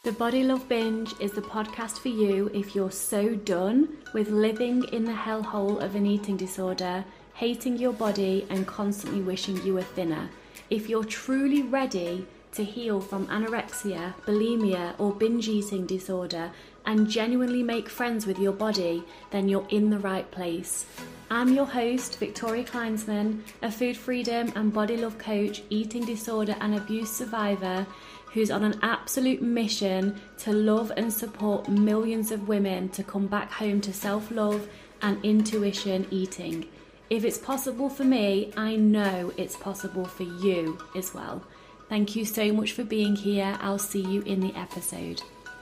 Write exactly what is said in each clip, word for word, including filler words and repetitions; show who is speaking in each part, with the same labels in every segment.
Speaker 1: The Body Love Binge is the podcast for you if you're so done with living in the hellhole of an eating disorder, hating your body and constantly wishing you were thinner. If you're truly ready to heal from anorexia, bulimia or binge eating disorder and genuinely make friends with your body, then you're in the right place. I'm your host, Victoria Kleinsman, a food freedom and body love coach, eating disorder and abuse survivor, who's on an absolute mission to love and support millions of women to come back home to self-love and intuition eating. If it's possible for me, I know it's possible for you as well. Thank you so much for being here. I'll see you in the episode.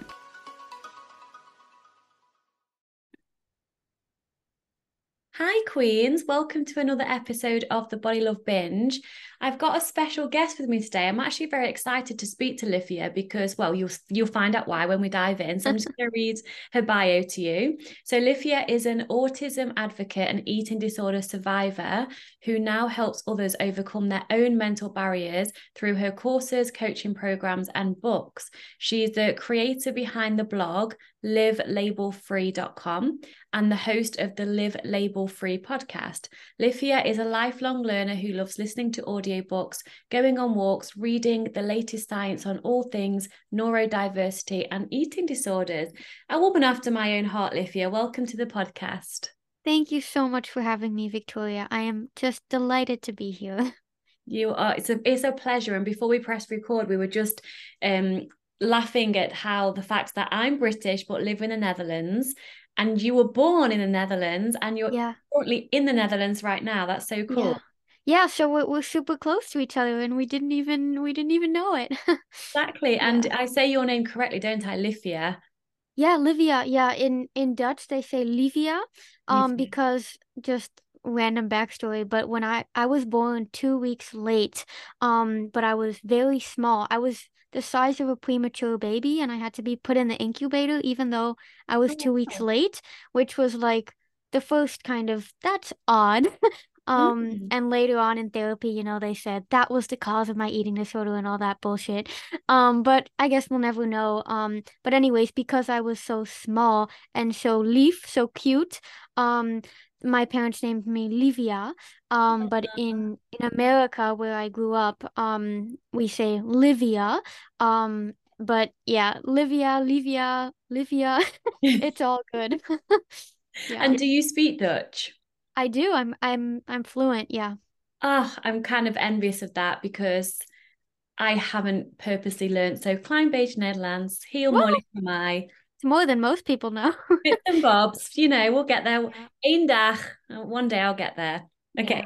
Speaker 1: Hi Queens, welcome to another episode of the Body Love Binge. I've got a special guest with me today. I'm actually very excited to speak to Livia because, well, you'll you'll find out why when we dive in. So I'm just going to read her bio to you. So Livia is an autism advocate and eating disorder survivor who now helps others overcome their own mental barriers through her courses, coaching programs, and books. She's the creator behind the blog live label free dot com and the host of the Live Label Free podcast. Livia is a lifelong learner who loves listening to audiobooks, going on walks, reading the latest science on all things neurodiversity and eating disorders. A woman after my own heart, Livia. Welcome to the podcast.
Speaker 2: Thank you so much for having me, Victoria. I am just delighted to be here.
Speaker 1: You are, it's a, it's a pleasure. And before we press record, we were just um, laughing at how the fact that I'm British but live in the Netherlands, and you were born in the Netherlands and you're
Speaker 2: Yeah.
Speaker 1: currently in the Netherlands right now. That's so cool.
Speaker 2: Yeah. Yeah, so we're, we're super close to each other and we didn't even we didn't even know it.
Speaker 1: Exactly. And
Speaker 2: Yeah.
Speaker 1: I say your name correctly, don't I? Livia.
Speaker 2: Yeah, Livia. Yeah, in in Dutch they say Livia, um,
Speaker 1: Livia.
Speaker 2: because just random backstory, but when I I was born two weeks late, um, but I was very small. I was the size of a premature baby, and I had to be put in the incubator, even though I was two
Speaker 1: Oh,
Speaker 2: weeks
Speaker 1: wow.
Speaker 2: late, which was like the first kind of that's odd. Um,
Speaker 1: Mm.
Speaker 2: and later on in therapy, you know, they said that was the cause of my eating disorder and all that bullshit. Um, but I guess we'll never know. Um, but anyways, because I was so small and so leaf, so cute, um, my parents named me Livia. Um, but in in America where I grew up, um, we say Livia. Um, but yeah, Livia, Livia, Livia, it's all good. Yeah.
Speaker 1: And do you speak Dutch?
Speaker 2: I do. I'm I'm I'm fluent. Yeah.
Speaker 1: Oh, I'm kind of envious of that because I haven't purposely learned. So klein beetje Nederlands, heel
Speaker 2: Well,
Speaker 1: moeilijk voor mij.
Speaker 2: it's more than most people know.
Speaker 1: Bits and bobs, you know, we'll get there.
Speaker 2: Yeah.
Speaker 1: Eén dag, one day I'll get there. Okay.
Speaker 2: Yeah.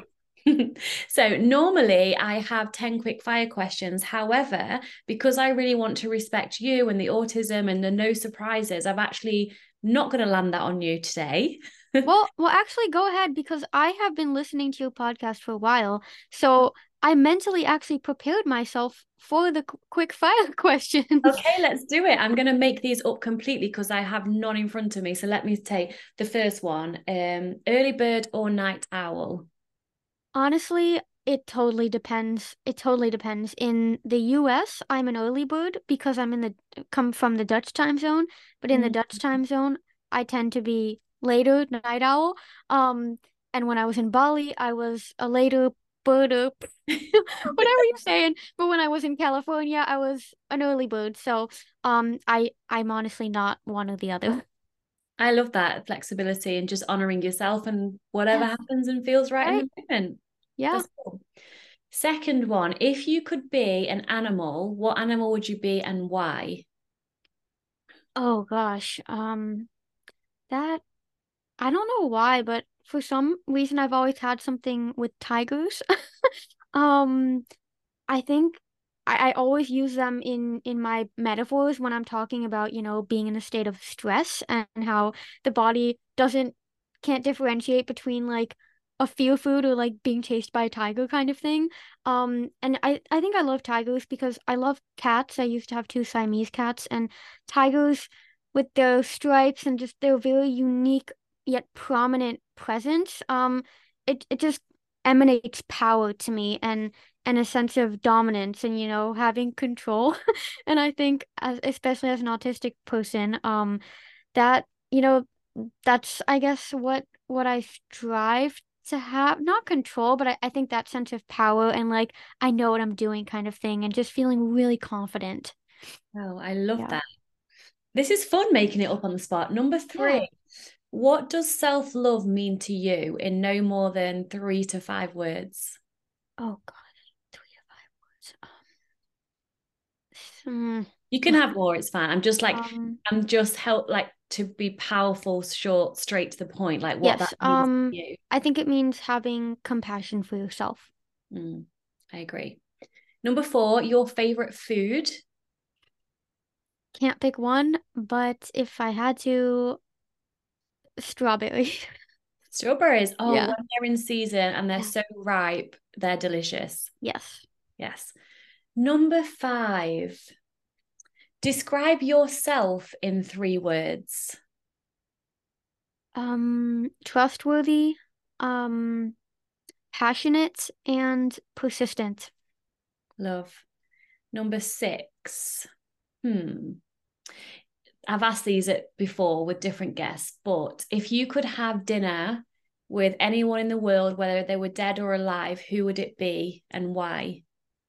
Speaker 1: So normally I have ten quick fire questions. However, because I really want to respect you and the autism and the no surprises, I've actually not going to land that on you today.
Speaker 2: Well, well, actually, go ahead because I have been listening to your podcast for a while, so I mentally actually prepared myself for the qu- quick fire questions.
Speaker 1: Okay, let's do it. I'm going to make these up completely because I have none in front of me. So let me take the first one. Um, early bird or night owl?
Speaker 2: Honestly, it totally depends. It totally depends. In the U S, I'm an early bird because I'm in the come from the Dutch time zone, but in the
Speaker 1: Mm.
Speaker 2: Dutch time zone, I tend to be later night owl. Um, and when I was in Bali, I was a later bird, uh, whatever you're saying. But when I was in California, I was an early bird. So, um, I I'm honestly not one or the other.
Speaker 1: I love that flexibility and just honoring yourself and whatever
Speaker 2: Yes,
Speaker 1: happens and feels right in
Speaker 2: right?
Speaker 1: the moment.
Speaker 2: Yeah.
Speaker 1: That's cool. Second one, if you could be an animal, what animal would you be and why?
Speaker 2: Oh gosh. Um, that. I don't know why, but for some reason I've always had something with tigers. Um, I think I, I always use them in in my metaphors when I'm talking about, you know, being in a state of stress and how the body doesn't can't differentiate between like a fear food or like being chased by a tiger kind of thing. Um, and I I think I love tigers because I love cats. I used to have two Siamese cats, and tigers with their stripes and just their very unique yet prominent presence. Um, it it just emanates power to me, and and a sense of dominance and, you know, having control. And I think as especially as an autistic person, um, that, you know, that's I guess what what I strive to have, not control, but I, I think that sense of power and like I know what I'm doing kind of thing and just feeling really confident.
Speaker 1: Oh, I love
Speaker 2: Yeah.
Speaker 1: that. This is fun making it up on the spot. Number
Speaker 2: Yeah.
Speaker 1: three, what does self-love mean to you in no more than three to five words?
Speaker 2: Oh God. Three or five words.
Speaker 1: You can have more, it's fine. I'm just like,
Speaker 2: Um,
Speaker 1: I'm just help like to be powerful, short, straight to the point, like what that
Speaker 2: yes.
Speaker 1: means
Speaker 2: Um,
Speaker 1: to you.
Speaker 2: I think it means having compassion for yourself.
Speaker 1: Mm, I agree. Number four, your favorite food.
Speaker 2: Can't pick one, but if I had to, strawberry.
Speaker 1: Strawberries. Oh,
Speaker 2: Yeah.
Speaker 1: when they're in season and they're
Speaker 2: Yeah.
Speaker 1: so ripe, they're delicious.
Speaker 2: Yes.
Speaker 1: Yes. Number five, describe yourself in three words.
Speaker 2: Um, trustworthy, um, passionate, and persistent.
Speaker 1: Love. Number six. Hmm. I've asked these before with different guests, but if you could have dinner with anyone in the world, whether they were dead or alive, who would it be and why?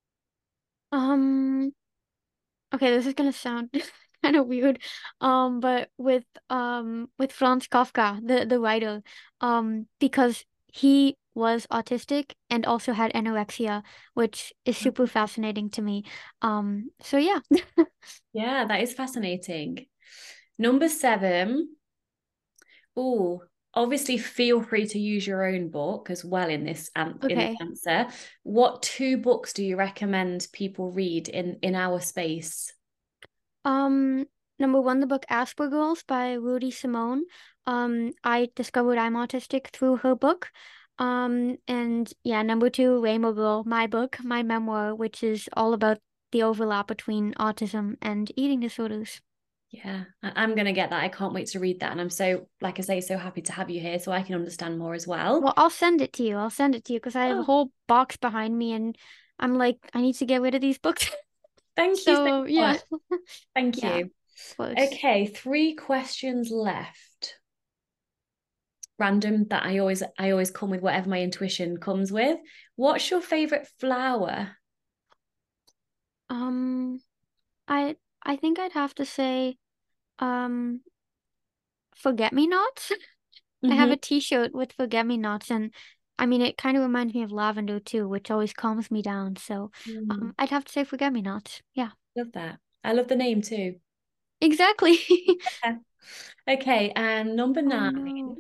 Speaker 2: Um, okay, this is gonna sound kind of weird. Um, but with um with Franz Kafka, the the writer, um, because he was autistic and also had anorexia, which is super fascinating to me. Um, so yeah.
Speaker 1: Yeah, that is fascinating. Number seven. Oh, obviously feel free to use your own book as well in this um, in this
Speaker 2: Okay.
Speaker 1: answer. What two books do you recommend people read in in our space?
Speaker 2: Um, Number one, the book Aspergirls by Rudy Simone. Um, I discovered I'm autistic through her book. Um, and yeah, number two, Rainbow Girl, my book, my memoir, which is all about the overlap between autism and eating disorders.
Speaker 1: Yeah, I- I'm gonna get that. I can't wait to read that. And I'm so, like I say, so happy to have you here so I can understand more as well.
Speaker 2: Well, I'll send it to you. I'll send it to you because I have a
Speaker 1: Oh,
Speaker 2: whole box behind me and I'm like, I need to get rid of these books.
Speaker 1: thank you so
Speaker 2: So yeah,
Speaker 1: much. Thank
Speaker 2: yeah,
Speaker 1: you.
Speaker 2: of course.
Speaker 1: Okay, three questions left. Random that I always I always come with whatever my intuition comes with. What's your favorite flower?
Speaker 2: Um, I I think I'd have to say, um, Forget Me Nots. I have
Speaker 1: Hmm.
Speaker 2: a t-shirt with forget me nots and I mean it kind of reminds me of lavender too, which always calms me down. So
Speaker 1: Mm,
Speaker 2: um I'd have to say forget me nots. Yeah.
Speaker 1: love that. I love the name too.
Speaker 2: Exactly.
Speaker 1: Yeah. Okay, and number
Speaker 2: Oh
Speaker 1: nine.
Speaker 2: no.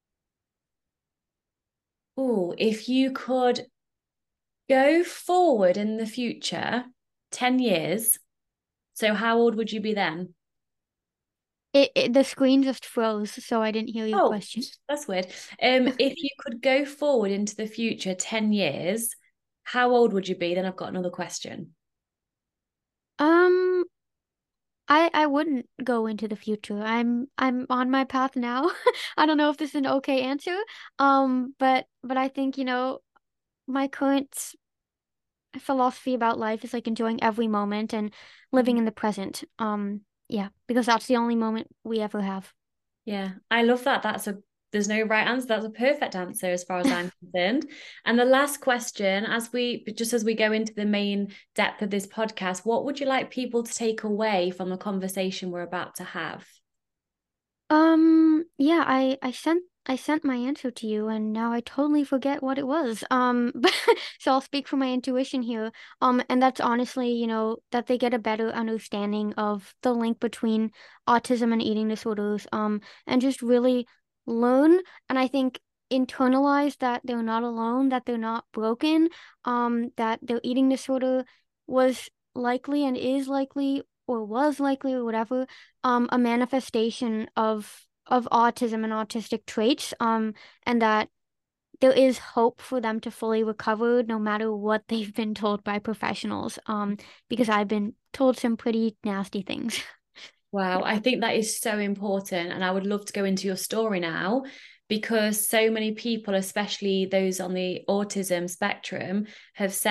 Speaker 1: Oh, if you could go forward in the future ten years, so how old would you be then?
Speaker 2: It, it the screen just froze, so I didn't hear your
Speaker 1: Oh,
Speaker 2: question.
Speaker 1: that's weird. Um, if you could go forward into the future ten years, how old would you be? Then I've got another question.
Speaker 2: Um I I wouldn't go into the future. I'm I'm on my path now. I don't know if this is an okay answer. Um but but I think, you know, my current philosophy about life is like enjoying every moment and living
Speaker 1: Mhm.
Speaker 2: in the present. Um, yeah, because that's the only moment we ever have.
Speaker 1: Yeah, I love that. That's a there's no right answer. That's a perfect answer as far as I'm concerned. And the last question, as we just as we go into the main depth of this podcast, what would you like people to take away from the conversation we're about to have?
Speaker 2: Um, yeah, I I sent I sent my answer to you and now I totally forget what it was. Um, but so I'll speak from my intuition here. Um, and that's honestly, you know, that they get a better understanding of the link between autism and eating disorders. Um, and just really learn and I think internalize that they're not alone, that they're not broken, um, that their eating disorder was likely and is likely or was likely or whatever um a manifestation of of autism and autistic traits um and that there is hope for them to fully recover no matter what they've been told by professionals um because I've been told some pretty nasty things.
Speaker 1: Wow, I think that is so important. And I would love to go into your story now because so many people, especially those on the autism spectrum, have said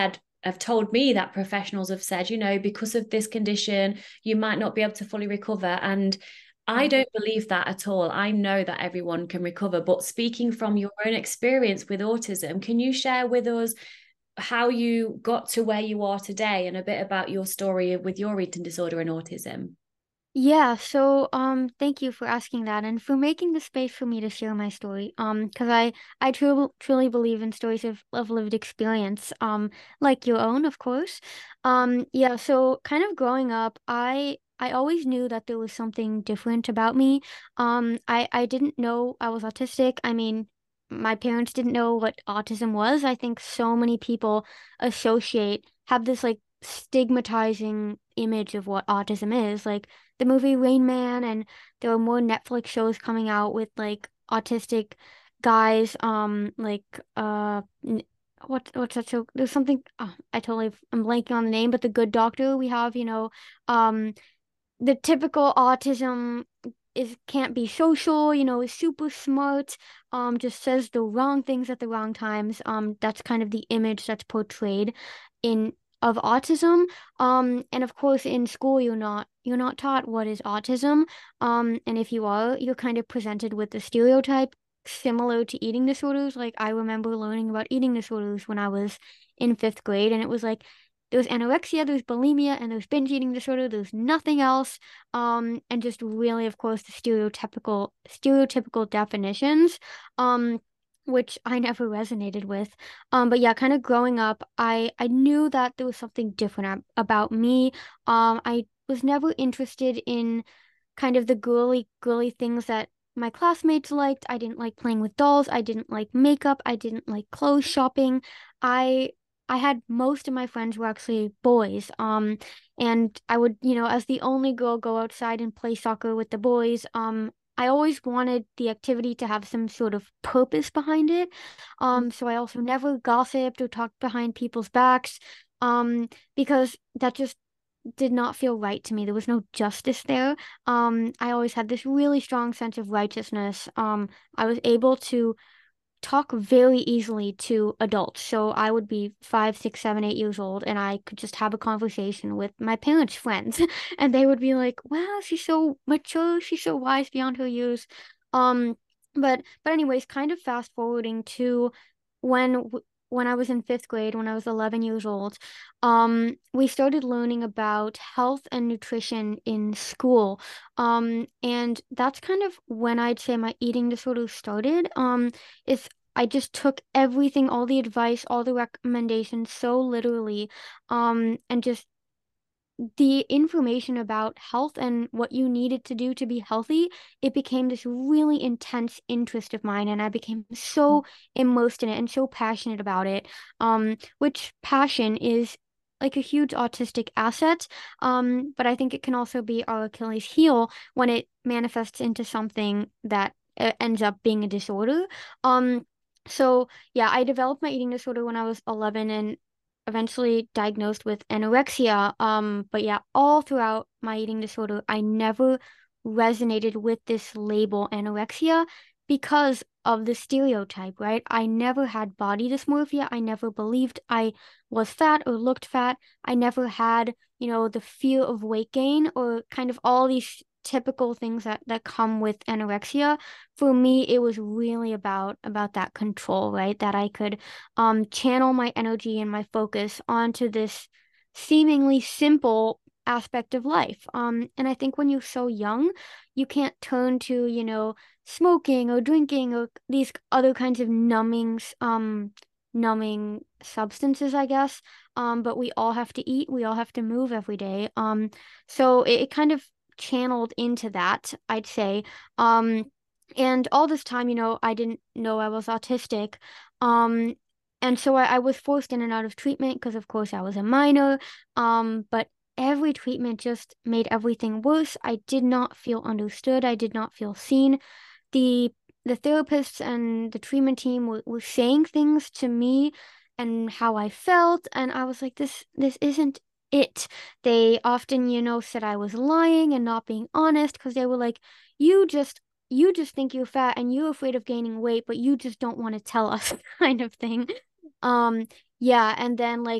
Speaker 1: have told me that professionals have said, you know, because of this condition, you might not be able to fully recover. And I don't believe that at all. I know that everyone can recover. But speaking from your own experience with autism, can you share with us how you got to where you are today and a bit about your story with your eating disorder and autism?
Speaker 2: Yeah, so um thank you for asking that and for making the space for me to share my story. Um because I I truly truly believe in stories of, of lived experience, um like your own, of course. Um yeah, so kind of growing up, I I always knew that there was something different about me. Um I I didn't know I was autistic. I mean, my parents didn't know what autism was. I think so many people associate have this like stigmatizing image of what autism is. Like the movie Rain Man, and there are more Netflix shows coming out with like autistic guys. Um, like uh, n- what what's that show? There's something. Oh, I totally I'm blanking on the name, but The Good Doctor. We have, you know, um, the typical autism is can't be social, you know, is super smart, um, just says the wrong things at the wrong times. Um, that's kind of the image that's portrayed in of autism. Um, and of course in school you're not you're not taught what is autism. Um, and if you are, you're kind of presented with the stereotype similar to eating disorders. Like I remember learning about eating disorders when I was in fifth grade, and it was like there's anorexia, there's bulimia, and there's binge eating disorder. There's nothing else. Um, and just really, of course, the stereotypical stereotypical definitions, um, which I never resonated with. Um, but yeah, kind of growing up, I I knew that there was something different ab about me. Um, I was never interested in kind of the girly girly things that my classmates liked. I didn't like playing with dolls. I didn't like makeup. I didn't like clothes shopping. I I had most of my friends were actually boys. Um, and I would, you know, as the only girl, go outside and play soccer with the boys. Um, I always wanted the activity to have some sort of purpose behind it. Um, so I also never gossiped or talked behind people's backs. Um, because that just did not feel right to me. There was no justice there. Um, I always had this really strong sense of righteousness. Um, I was able to talk very easily to adults. So I would be five, six, seven, eight years old, and I could just have a conversation with my parents' friends, and they would be like, "Wow, she's so mature. She's so wise beyond her years." Um, but but anyways, kind of fast forwarding to when when I was in fifth grade, when I was eleven years old, um, we started learning about health and nutrition in school. Um, and that's kind of when I'd say my eating disorder started. Um, it's I just took everything, all the advice, all the recommendations so literally, um, and just the information about health and what you needed to do to be healthy, it became this really intense interest of mine, and I became so immersed in it and so passionate about it. Um, which passion is like a huge autistic asset. Um, but I think it can also be our Achilles heel when it manifests into something that uh, ends up being a disorder. Um, so yeah, I developed my eating disorder when I was eleven, and eventually diagnosed with anorexia. Um, but yeah, all throughout my eating disorder, I never resonated with this label anorexia because of the stereotype, right? I never had body dysmorphia. I never believed I was fat or looked fat. I never had, you know, the fear of weight gain or kind of all these typical things that that come with anorexia. For me, it was really about about that control, right? That I could um, channel my energy and my focus onto this seemingly simple aspect of life. Um, and I think when you're so young, you can't turn to, you know, smoking or drinking or these other kinds of numbings, um, numbing substances, I guess. Um, but we all have to eat, we all have to move every day. Um, so it, it kind of channeled into that, I'd say. Um, and all this time, you know, I didn't know I was autistic. Um, and so I, I was forced in and out of treatment because, of course, I was a minor. Um, but every treatment just made everything worse. I did not feel understood. I did not feel seen. The the therapists and the treatment team were, were saying things to me and how I felt, and I was like, this this isn't it. They often, you know, said I was lying and not being honest because they were like, you just you just think you're fat and you're afraid of gaining weight, but you just don't want to tell us kind of thing. Um, yeah, and then like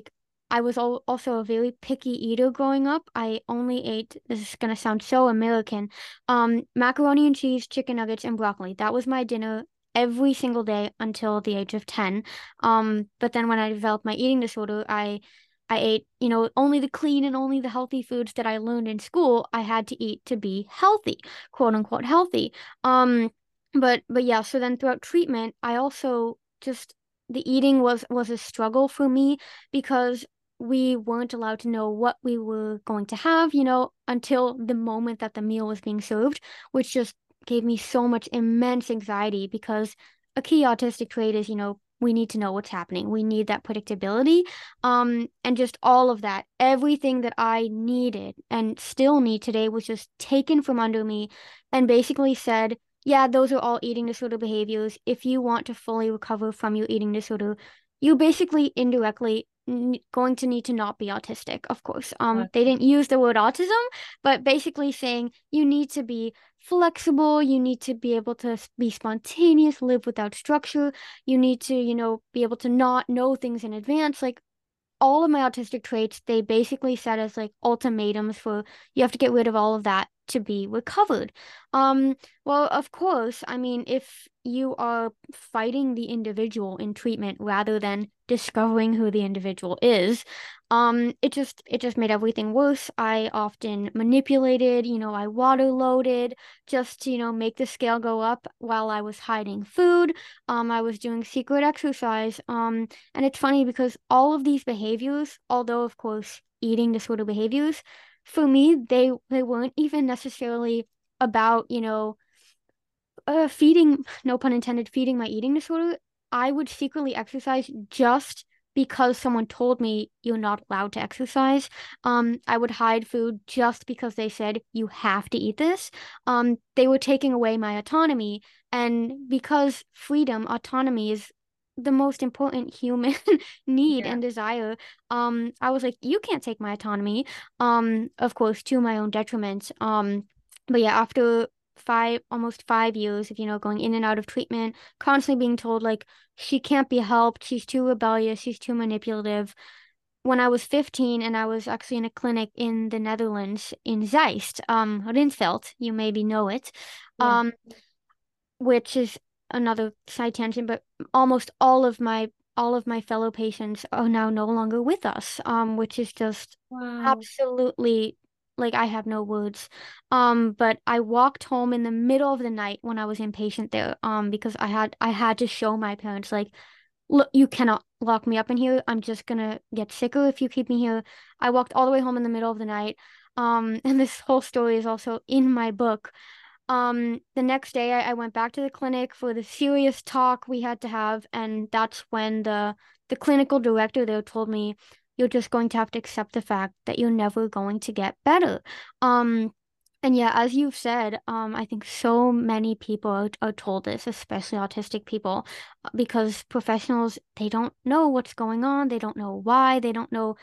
Speaker 2: I was al also a very picky eater growing up. I only ate, this is gonna sound so American, um, macaroni and cheese, chicken nuggets, and broccoli. That was my dinner every single day until the age of ten. Um, but then when I developed my eating disorder, I I ate, you know, only the clean and only the healthy foods that I learned in school. I had to eat to be healthy, quote unquote healthy. Um, but but yeah, so then throughout treatment, I also just the eating was was a struggle for me because we weren't allowed to know what we were going to have, you know, until the moment that the meal was being served, which just gave me so much immense anxiety because a key autistic trait is, you know, we need to know what's happening. We need that predictability. Um, and just all of that, everything that I needed and still need today was just taken from under me and basically said, yeah, those are all eating disorder behaviors. If you want to fully recover from your eating disorder, you basically indirectly n going to need to not be autistic, of course. Um, they didn't use the word autism, but basically saying you need to be flexible, you need to be able to s- be spontaneous, live without structure, you need to, you know, be able to not know things in advance. Like all of my autistic traits, they basically set as like ultimatums for you have to get rid of all of that to be recovered. Um, well, of course, I mean, if you are fighting the individual in treatment rather than discovering who the individual is, um, it just it just made everything worse. I often manipulated, you know, I water loaded just to, you know, make the scale go up while I was hiding food. Um, I was doing secret exercise. Um, and it's funny because all of these behaviors, although of course eating disorder behaviors, for me, they they weren't even necessarily about, you know, uh, feeding, no pun intended, feeding my eating disorder. I would secretly exercise just because someone told me you're not allowed to exercise. Um, I would hide food just because they said you have to eat this. Um, they were taking away my autonomy, and because freedom, autonomy is the most important human need
Speaker 1: Yeah.
Speaker 2: and desire. Um, I was like, you can't take my autonomy. Um, of course, to my own detriment. Um, but yeah, after five, almost five years of, you know, going in and out of treatment, constantly being told like she can't be helped, she's too rebellious, she's too manipulative. When I was fifteen and I was actually in a clinic in the Netherlands in Zeist, um, Rindveld, you maybe know it,
Speaker 1: Yeah.
Speaker 2: um, which is another side tangent, but almost all of my all of my fellow patients are now no longer with us, um, which is just
Speaker 1: Wow.
Speaker 2: absolutely like I have no words. Um, but I walked home in the middle of the night when I was inpatient there, um, because I had I had to show my parents like, look, you cannot lock me up in here. I'm just gonna get sicker if you keep me here. I walked all the way home in the middle of the night. Um, and this whole story is also in my book. Um, the next day I, I went back to the clinic for the serious talk we had to have, and that's when the the clinical director there told me, you're just going to have to accept the fact that you're never going to get better. Um, and yeah, as you've said, um, I think so many people are, are told this, especially autistic people, uh, because professionals, they don't know what's going on, they don't know why, they don't know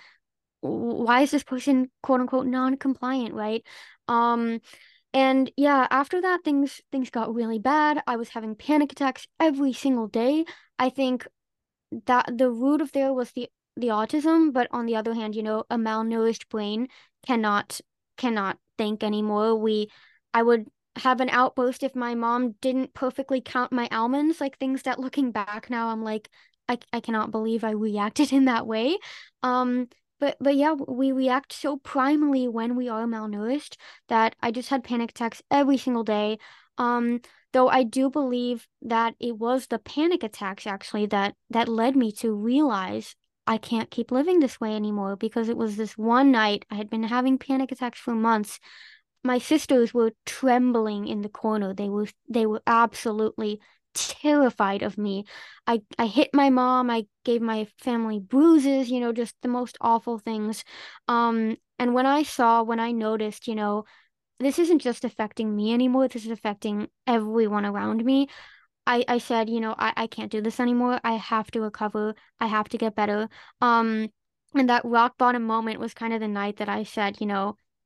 Speaker 2: why is this person quote unquote non-compliant, right? Um, and yeah, after that things things got really bad. I was having panic attacks every single day. I think that the root of there was the the autism, but on the other hand, you know, a malnourished brain cannot cannot think anymore. We I would have an outburst if my mom didn't perfectly count my almonds, like things that looking back now I'm like I I cannot believe I reacted in that way. Um but but yeah, we react so primally when we are malnourished that I just had panic attacks every single day. Um Though I do believe that it was the panic attacks actually that that led me to realize I can't keep living this way anymore because it was this one night I had been having panic attacks for months. My sisters were trembling in the corner. They were they were absolutely terrified of me. I I hit my mom. I gave my family bruises, you know, just the most awful things. Um, and when I saw, when I noticed, you know, this isn't just affecting me anymore. This is affecting everyone around me. I, I said, you know, I, I can't do this anymore. I have to recover. I have to get better. Um, and that rock bottom moment was kind of the night that I said, you know,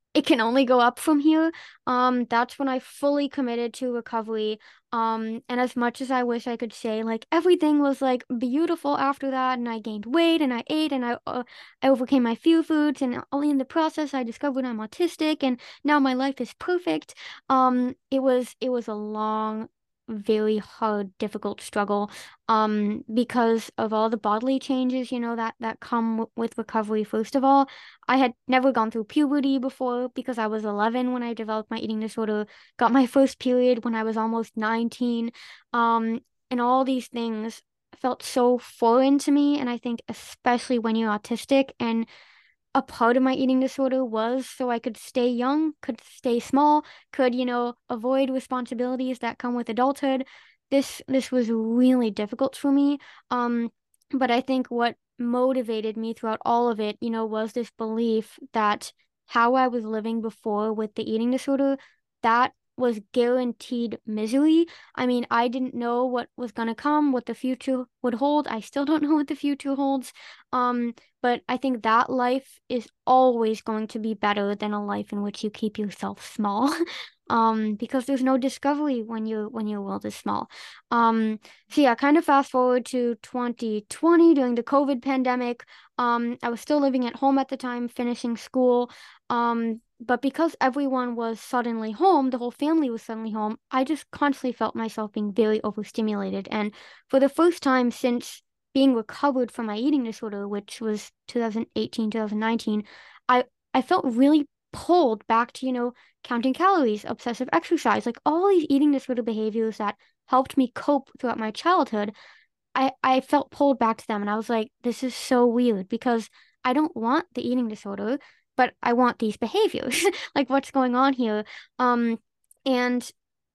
Speaker 2: it can only go up from here. Um, that's when I fully committed to recovery. Um, and as much as I wish I could say like everything was like beautiful after that, and I gained weight and I ate and I uh, I overcame my fear foods, and only in the process I discovered I'm autistic and now my life is perfect. Um, it was it was a long, very hard, difficult struggle. Um, because of all the bodily changes, you know, that that come w with recovery. First of all, I had never gone through puberty before because I was eleven when I developed my eating disorder, got my first period when I was almost nineteen. Um, and all these things felt so foreign to me. And I think especially when you're autistic, and a part of my eating disorder was so I could stay young, could stay small, could, you know, avoid responsibilities that come with adulthood. This this was really difficult for me. Um, but I think what motivated me throughout all of it, you know, was this belief that how I was living before with the eating disorder, that was guaranteed misery. I mean, I didn't know what was gonna come, what the future would hold. I still don't know what the future holds. Um, but I think that life is always going to be better than a life in which you keep yourself small. Um, because there's no discovery when you when your world is small. Um, so yeah, kind of fast forward to twenty twenty during the COVID pandemic. Um, I was still living at home at the time, finishing school. Um, but because everyone was suddenly home, the whole family was suddenly home, I just constantly felt myself being very overstimulated. And for the first time since being recovered from my eating disorder, which was two thousand eighteen, two thousand nineteen, I I felt really pulled back to, you know, counting calories, obsessive exercise, like all these eating disorder behaviors that helped me cope throughout my childhood. I I felt pulled back to them, and I was like, this is so weird because I don't want the eating disorder, but I want these behaviors. Like what's going on here? Um, and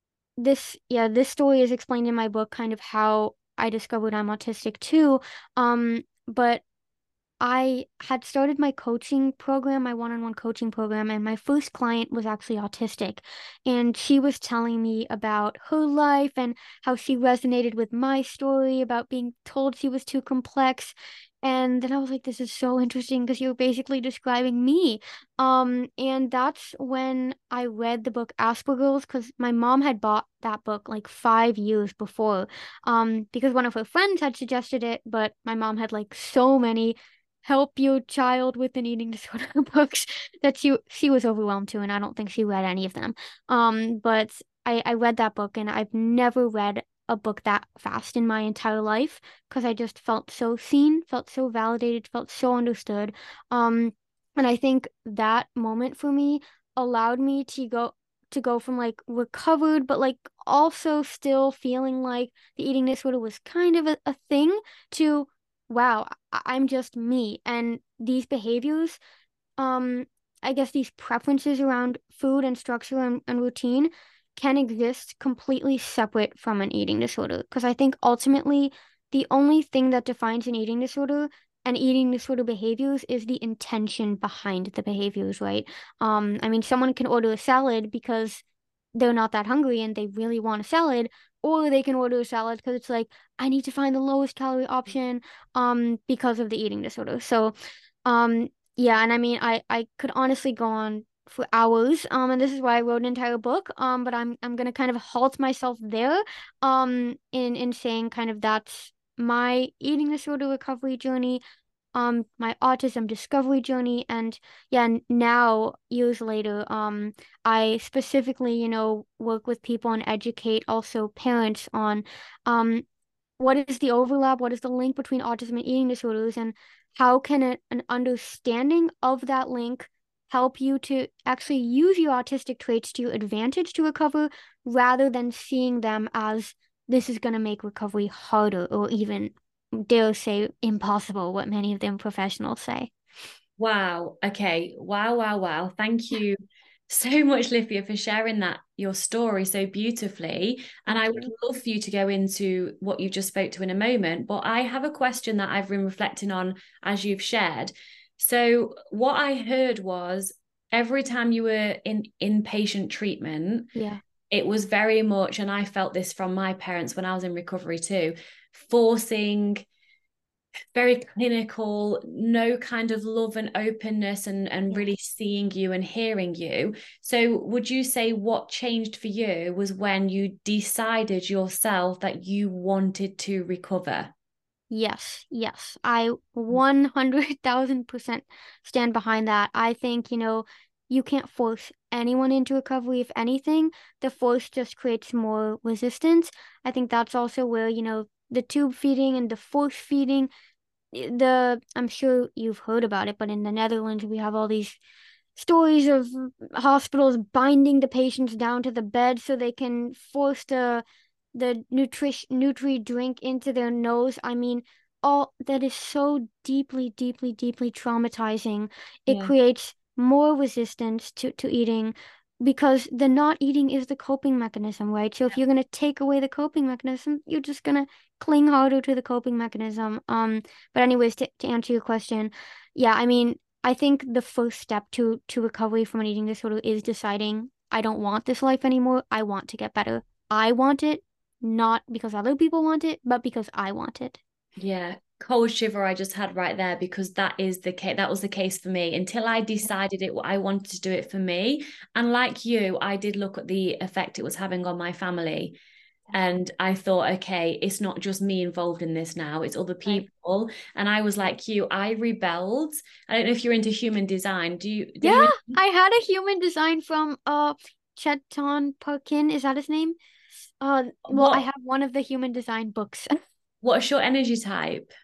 Speaker 2: this yeah this story is explained in my book, kind of how I discovered I'm autistic too. Um but I had started my coaching program, my one-on-one coaching program, and my first client was actually autistic. And she was telling me about her life and how she resonated with my story about being told she was too complex. And then I was like, this is so interesting because you're basically describing me. Um, and that's when I read the book Asperger's, because my mom had bought that book like five years before. Um, because one of her friends had suggested it, but my mom had like so many help your child with an eating disorder books that she she was overwhelmed to, and I don't think she read any of them. Um, but I I read that book, and I've never read a book that fast in my entire life because I just felt so seen, felt so validated, felt so understood. Um, and I think that moment for me allowed me to go to go from like recovered, but like also still feeling like the eating disorder was kind of a, a thing, to wow, I- I'm just me. And these behaviors, um, I guess these preferences around food and structure and, and routine can exist completely separate from an eating disorder. Because I think ultimately the only thing that defines an eating disorder and eating disorder behaviors is the intention behind the behaviors, right? Um, I mean, someone can order a salad because they're not that hungry and they really want a salad, or they can order a salad because it's like, I need to find the lowest calorie option, um, because of the eating disorder. So, um, yeah, and I mean, I I could honestly go on for hours, um, and this is why I wrote an entire book, um, but I'm I'm gonna kind of halt myself there, um, in in saying kind of that's my eating disorder recovery journey, um, my autism discovery journey, and yeah, n- now years later, um, I specifically, you know, work with people and educate also parents on, um, what is the overlap, what is the link between autism and eating disorders, and how can a, an understanding of that link help you to actually use your autistic traits to your advantage to recover, rather than seeing them as this is going to make recovery harder, or even, dare say, impossible, what many of them professionals say.
Speaker 1: Wow. Okay. Wow, wow, wow. Thank you so much, Lithia, for sharing that, your story so beautifully. And I
Speaker 2: Thank
Speaker 1: would
Speaker 2: you.
Speaker 1: love for you to go into what you just spoke to in a moment. But I have a question that I've been reflecting on as you've shared. So what I heard was every time you were in inpatient treatment,
Speaker 2: Yeah.
Speaker 1: it was very much, and I felt this from my parents when I was in recovery too, forcing very clinical, no kind of love and openness and, and
Speaker 2: Yeah.
Speaker 1: really seeing you and hearing you. So would you say what changed for you was when you decided yourself that you wanted to recover?
Speaker 2: Yes, yes. I one hundred thousand percent stand behind that. I think, you know, you can't force anyone into recovery. If anything, the force just creates more resistance. I think that's also where, you know, the tube feeding and the force feeding, eh, the I'm sure you've heard about it, but in the Netherlands, we have all these stories of hospitals binding the patients down to the bed so they can force the the nutrition nutri drink into their nose. I mean, all that is so deeply, deeply, deeply traumatizing. It
Speaker 1: Yeah.
Speaker 2: creates more resistance to, to eating because the not eating is the coping mechanism, right? So if you're gonna take away the coping mechanism, you're just gonna cling harder to the coping mechanism. Um, but anyways, to, to answer your question, yeah, I mean, I think the first step to to recovery from an eating disorder is deciding I don't want this life anymore. I want to get better. I want it, not because other people want it, but because I want it.
Speaker 1: Yeah, cold shiver I just had right there because that is the case. That was the case for me until I decided it. I wanted to do it for me, and like you, I did look at the effect it was having on my family, and I thought, okay, it's not just me involved in this now; it's other
Speaker 2: Right.
Speaker 1: people. And I was like you, I rebelled. I don't know if you're into human design. Do you? Do
Speaker 2: Yeah,
Speaker 1: you know?
Speaker 2: I had a human design from uh Chetan Parkin. Is that his name? Uh, well, I
Speaker 1: What
Speaker 2: have one of the human design books.
Speaker 1: What's your energy type?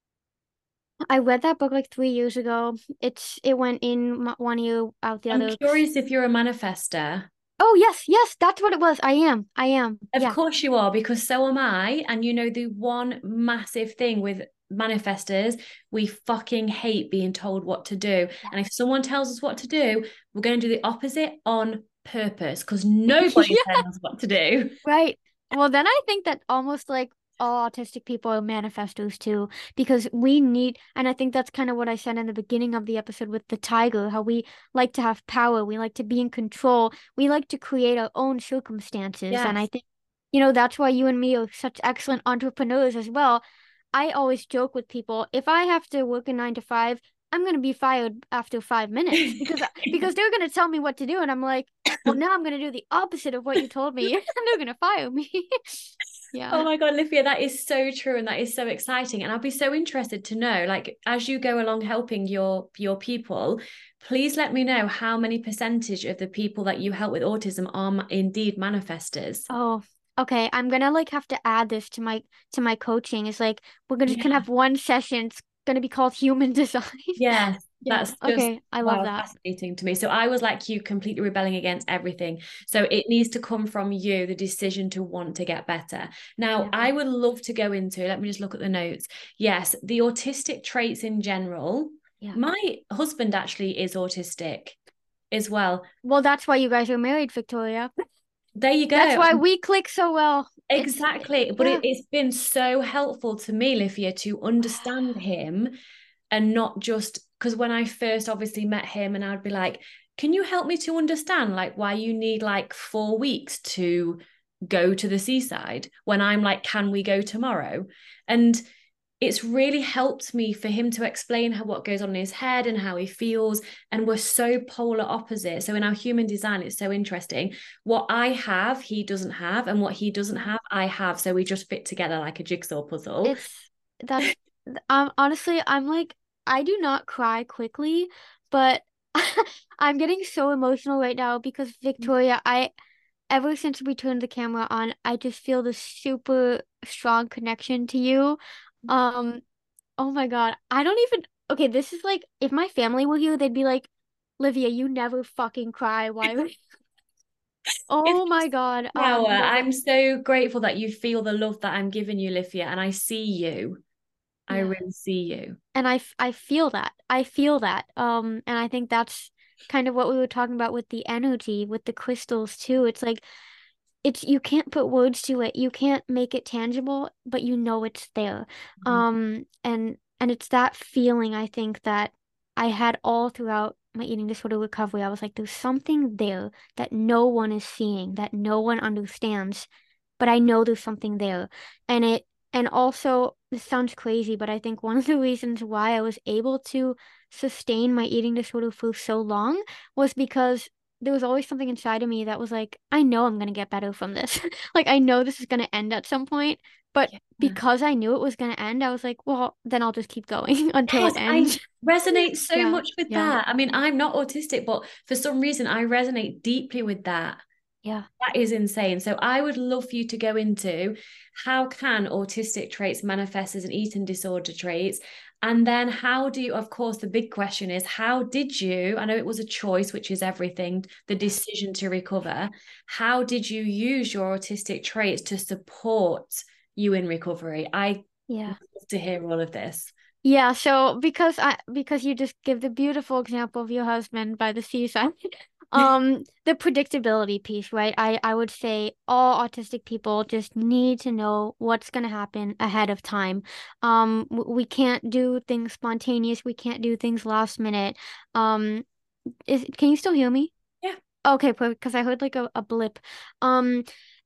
Speaker 2: I read that book like three years ago. It's it went in m- one ear, out the
Speaker 1: I'm
Speaker 2: other.
Speaker 1: curious if you're a manifester.
Speaker 2: Oh yes, yes, that's what it was. I am. I am.
Speaker 1: Of
Speaker 2: Yeah.
Speaker 1: course you are, because so am I. And you know, the one massive thing with manifestors, we fucking hate being told what to do. And if someone tells us what to do, we're going to do the opposite on purpose because nobody
Speaker 2: Yeah.
Speaker 1: tells us what to do.
Speaker 2: Right. Well, then I think that almost like all autistic people are manifestos too, because we need, and I think that's kind of what I said in the beginning of the episode with the tiger, how we like to have power, we like to be in control, we like to create our own circumstances. And I
Speaker 1: Yes.
Speaker 2: think, you know, that's why you and me are such excellent entrepreneurs as well. I always joke with people, if I have to work a nine to five, I'm gonna be fired after five minutes because because they're gonna tell me what to do, and I'm like, well, now I'm gonna do the opposite of what you told me, and they're gonna fire me.
Speaker 1: Oh
Speaker 2: Yeah.
Speaker 1: my God, Livia, that is so true and that is so exciting. And I'll be so interested to know, like, as you go along helping your your people, please let me know how many percentage of the people that you help with autism are ma- indeed manifestors.
Speaker 2: Oh, okay. I'm gonna like have to add this to my to my coaching. It's like we're gonna just gonna
Speaker 1: Yeah.
Speaker 2: have one session. It's gonna be called human design.
Speaker 1: Yes,
Speaker 2: Yeah.
Speaker 1: that's just
Speaker 2: Okay. I love
Speaker 1: wow,
Speaker 2: that.
Speaker 1: fascinating to me. So I was like you, completely rebelling against everything. So it needs to come from you, the decision to want to get better. Now,
Speaker 2: Yeah.
Speaker 1: I would love to go into, let me just look at the notes. Yes, the autistic traits in general.
Speaker 2: Yeah.
Speaker 1: My husband actually is autistic as well.
Speaker 2: Well, that's why you guys are married, Victoria.
Speaker 1: There you
Speaker 2: That's
Speaker 1: go.
Speaker 2: why we click so well. It's
Speaker 1: Exactly. But
Speaker 2: yeah.
Speaker 1: it, it's been so helpful to me, Livia, to understand him and not just because when I first obviously met him and I'd be like, can you help me to understand like why you need like four weeks to go to the seaside when I'm like, can we go tomorrow? And it's really helped me for him to explain how what goes on in his head and how he feels. And we're so polar opposite. So in our human design, it's so interesting. What I have, he doesn't have, and what he doesn't have, I have. So we just fit together like a jigsaw puzzle.
Speaker 2: It's that's um honestly I'm like I do not cry quickly, but I'm getting so emotional right now because Victoria, I ever since we turned the camera on, I just feel this super strong connection to you. Um, oh my God. I don't even okay, this is like if my family were here, they'd be like, Livia, you never fucking cry. Why would
Speaker 1: It's
Speaker 2: Oh my God.
Speaker 1: power.
Speaker 2: Um, well,
Speaker 1: I'm so grateful that you feel the love that I'm giving you, Livia, and I see you. I
Speaker 2: yeah.
Speaker 1: really see you.
Speaker 2: And I, f- I feel that. I feel that. Um, and I think that's kind of what we were talking about with the energy, with the crystals too. It's like it's you can't put words to it. You can't make it tangible, but you know it's there.
Speaker 1: Mhm.
Speaker 2: Um, and and it's that feeling I think that I had all throughout my eating disorder recovery. I was like, there's something there that no one is seeing, that no one understands, but I know there's something there. And it And also, this sounds crazy, but I think one of the reasons why I was able to sustain my eating disorder for so long was because there was always something inside of me that was like, I know I'm gonna get better from this. Like, I know this is gonna end at some point. But
Speaker 1: Yeah.
Speaker 2: because I knew it was gonna end, I was like, well, then I'll just keep going until
Speaker 1: Yes,
Speaker 2: it
Speaker 1: I
Speaker 2: ends.
Speaker 1: resonate so
Speaker 2: Yeah,
Speaker 1: much with
Speaker 2: yeah,
Speaker 1: that. I mean, I'm not autistic, but for some reason I resonate deeply with that.
Speaker 2: yeah,
Speaker 1: That is insane. So I would love for you to go into how can autistic traits manifest as an eating disorder traits? And then how do you, of course, the big question is, how did you, I know it was a choice, which is everything, the decision to recover. How did you use your autistic traits to support you in recovery? I
Speaker 2: yeah.
Speaker 1: love to hear all of this.
Speaker 2: Yeah, so because I because you just give the beautiful example of your husband by the seaside, um, the predictability piece, right? I I would say all autistic people just need to know what's going to happen ahead of time. Um, w- we can't do things spontaneous. We can't do things last minute. Um, is can you still hear me?
Speaker 1: Yeah.
Speaker 2: Okay, because I heard like a, a blip. Um,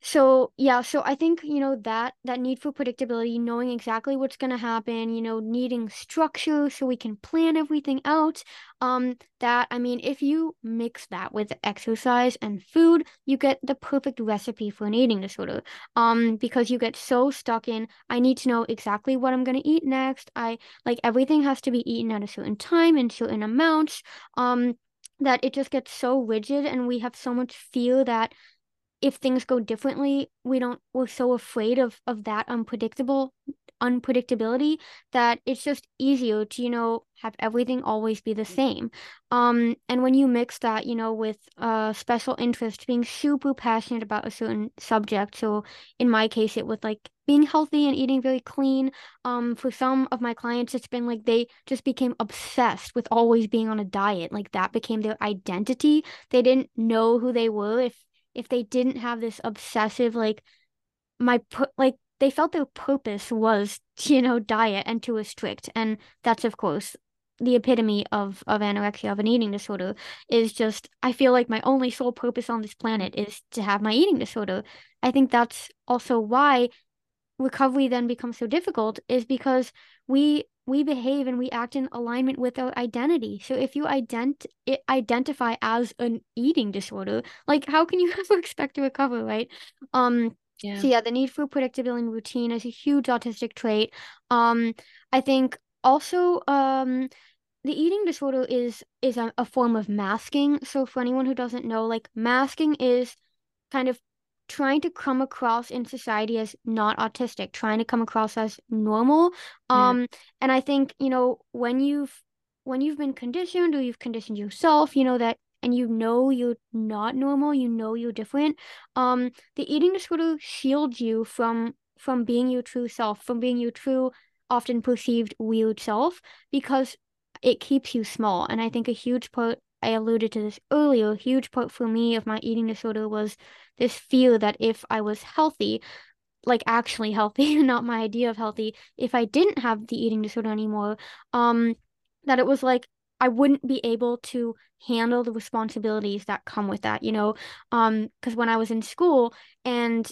Speaker 2: so yeah, so I think, you know, that that need for predictability, knowing exactly what's gonna happen, you know, needing structure so we can plan everything out. Um, that I mean, if you mix that with exercise and food, you get the perfect recipe for an eating disorder. Um, because you get so stuck in, I need to know exactly what I'm gonna eat next. I like everything has to be eaten at a certain time in certain amounts. Um, that it just gets so rigid and we have so much fear that if things go differently, we don't, we're so afraid of of that unpredictable unpredictability that it's just easier to, you know, have everything always be the same. Um, and when you mix that, you know, with uh special interest, being super passionate about a certain subject. So in my case, it was like being healthy and eating very clean. Um, for some of my clients, it's been like they just became obsessed with always being on a diet. Like that became their identity. They didn't know who they were if if they didn't have this obsessive like my pu- like they felt their purpose was to, you know, diet and to restrict, and that's of course the epitome of of anorexia, of an eating disorder, is just I feel like my only sole purpose on this planet is to have my eating disorder. I think that's also why recovery then becomes so difficult, is because we we behave and we act in alignment with our identity. So if you ident I identify as an eating disorder, like how can you ever expect to recover, right? Um,
Speaker 1: Yeah.
Speaker 2: so yeah, the need for predictability and routine is a huge autistic trait. Um, I think also um the eating disorder is is a, a form of masking. So for anyone who doesn't know, like masking is kind of trying to come across in society as not autistic, trying to come across as normal.
Speaker 1: Yeah.
Speaker 2: Um, and I think, you know, when you've when you've been conditioned or you've conditioned yourself, you know that and you know you're not normal, you know you're different. Um, the eating disorder shields you from from being your true self, from being your true, often perceived weird self, because it keeps you small. And I think a huge part, I alluded to this earlier, a huge part for me of my eating disorder was this fear that if I was healthy, like actually healthy, not my idea of healthy, if I didn't have the eating disorder anymore, um, that it was like I wouldn't be able to handle the responsibilities that come with that, you know? Um, because when I was in school and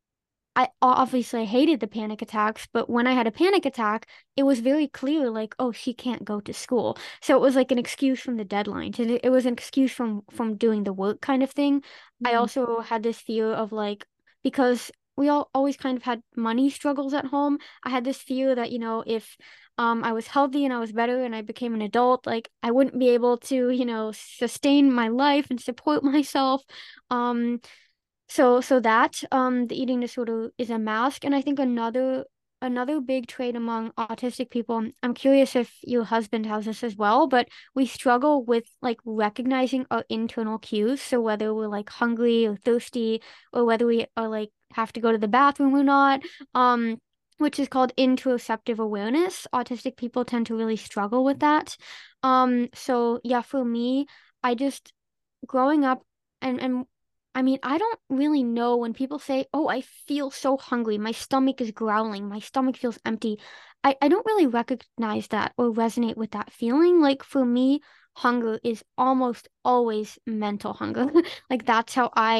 Speaker 2: I obviously hated the panic attacks, but when I had a panic attack, it was very clear, like, oh, she can't go to school. So it was like an excuse from the deadlines. It, it was an excuse from from doing the work kind of thing. I
Speaker 1: Mm.
Speaker 2: also had this fear of like, because we all always kind of had money struggles at home. I had this fear that, you know, if um I was healthy and I was better and I became an adult, like I wouldn't be able to, you know, sustain my life and support myself. Um, so so that um the eating disorder is a mask, and I think another another big trait among autistic people, I'm curious if your husband has this as well, but we struggle with like recognizing our internal cues. So whether we're like hungry or thirsty, or whether we are like have to go to the bathroom or not, um, which is called interoceptive awareness. Autistic people tend to really struggle with that. Um, so yeah, for me, I just growing up and and I mean, I don't really know when people say, "Oh, I feel so hungry. My stomach is growling. My stomach feels empty." I I don't really recognize that or resonate with that feeling. Like for me, hunger is almost always mental hunger. Like that's how I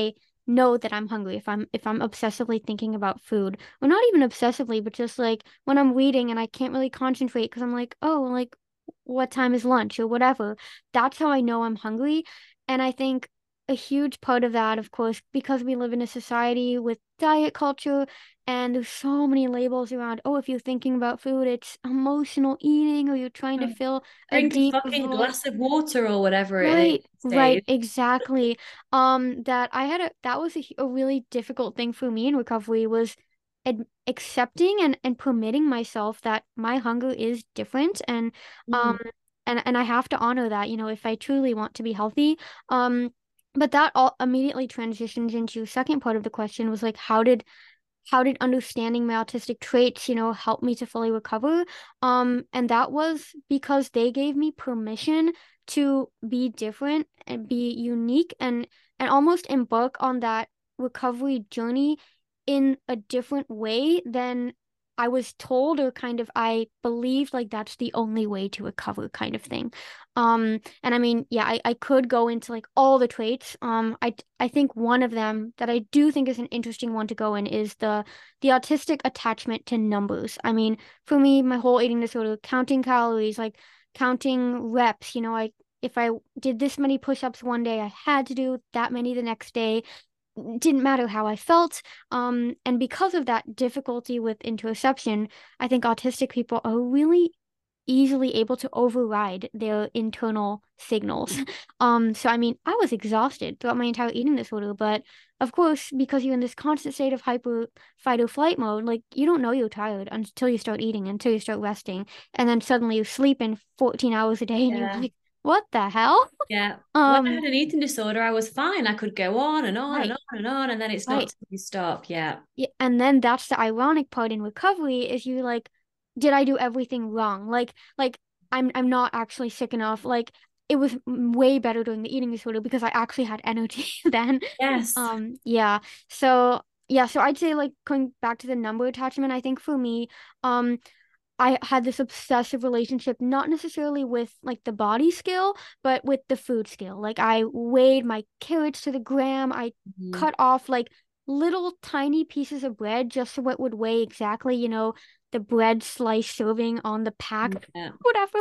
Speaker 2: know that I'm hungry if I'm if I'm obsessively thinking about food. Or not even obsessively, but just like when I'm reading and I can't really concentrate because I'm like, oh, like what time is lunch or whatever. That's how I know I'm hungry. And I think a huge part of that, of course, because we live in a society with diet culture and there's so many labels around, oh, if you're thinking about food, it's emotional eating or you're trying to fill a
Speaker 1: Drink a
Speaker 2: deep
Speaker 1: fucking
Speaker 2: void.
Speaker 1: glass of water or whatever it is
Speaker 2: Right,
Speaker 1: these
Speaker 2: right,
Speaker 1: days.
Speaker 2: exactly. Um, that I had a that was a, hu- a really difficult thing for me in recovery was ad accepting and and permitting myself that my hunger is different and um
Speaker 1: Mm,
Speaker 2: and and I have to honor that, you know, if I truly want to be healthy. Um, but that all immediately transitions into second part of the question was like, how did how did understanding my autistic traits, you know, help me to fully recover? Um, and that was because they gave me permission to be different and be unique and and almost embark on that recovery journey in a different way than I was told or kind of I believed like that's the only way to recover kind of thing. Um, and I mean, yeah, I, I could go into like all the traits. Um, I I think one of them that I do think is an interesting one to go in is the the autistic attachment to numbers. I mean, for me, my whole eating disorder, counting calories, like counting reps, you know, I if I did this many push-ups one day, I had to do that many the next day. Didn't matter how I felt. Um, and because of that difficulty with interoception, I think autistic people are really easily able to override their internal signals. Um, so I mean, I was exhausted throughout my entire eating disorder, but of course, because you're in this constant state of hyper fight or flight mode, like you don't know you're tired until you start eating, until you start resting, and then suddenly you sleep in fourteen hours a day and you're
Speaker 1: yeah.
Speaker 2: like, what the hell?
Speaker 1: Yeah. When I
Speaker 2: Um,
Speaker 1: had an eating disorder, I was fine. I could go on and on and
Speaker 2: right,
Speaker 1: on and on, and then it's not
Speaker 2: right.
Speaker 1: till you stop. Yeah.
Speaker 2: Yeah, and then that's the ironic part in recovery is you like, did I do everything wrong? Like, like I'm I'm not actually sick enough. Like, it was m- way better during the eating disorder because I actually had energy then.
Speaker 1: Yes.
Speaker 2: Um, yeah. So yeah, so I'd say like going back to the number attachment, I think for me, um, I had this obsessive relationship, not necessarily with like the body scale, but with the food scale. Like I weighed my carrots to the gram. I
Speaker 1: Mhm.
Speaker 2: cut off like little tiny pieces of bread just so it would weigh exactly, you know, the bread slice serving on the pack,
Speaker 1: Yeah.
Speaker 2: whatever.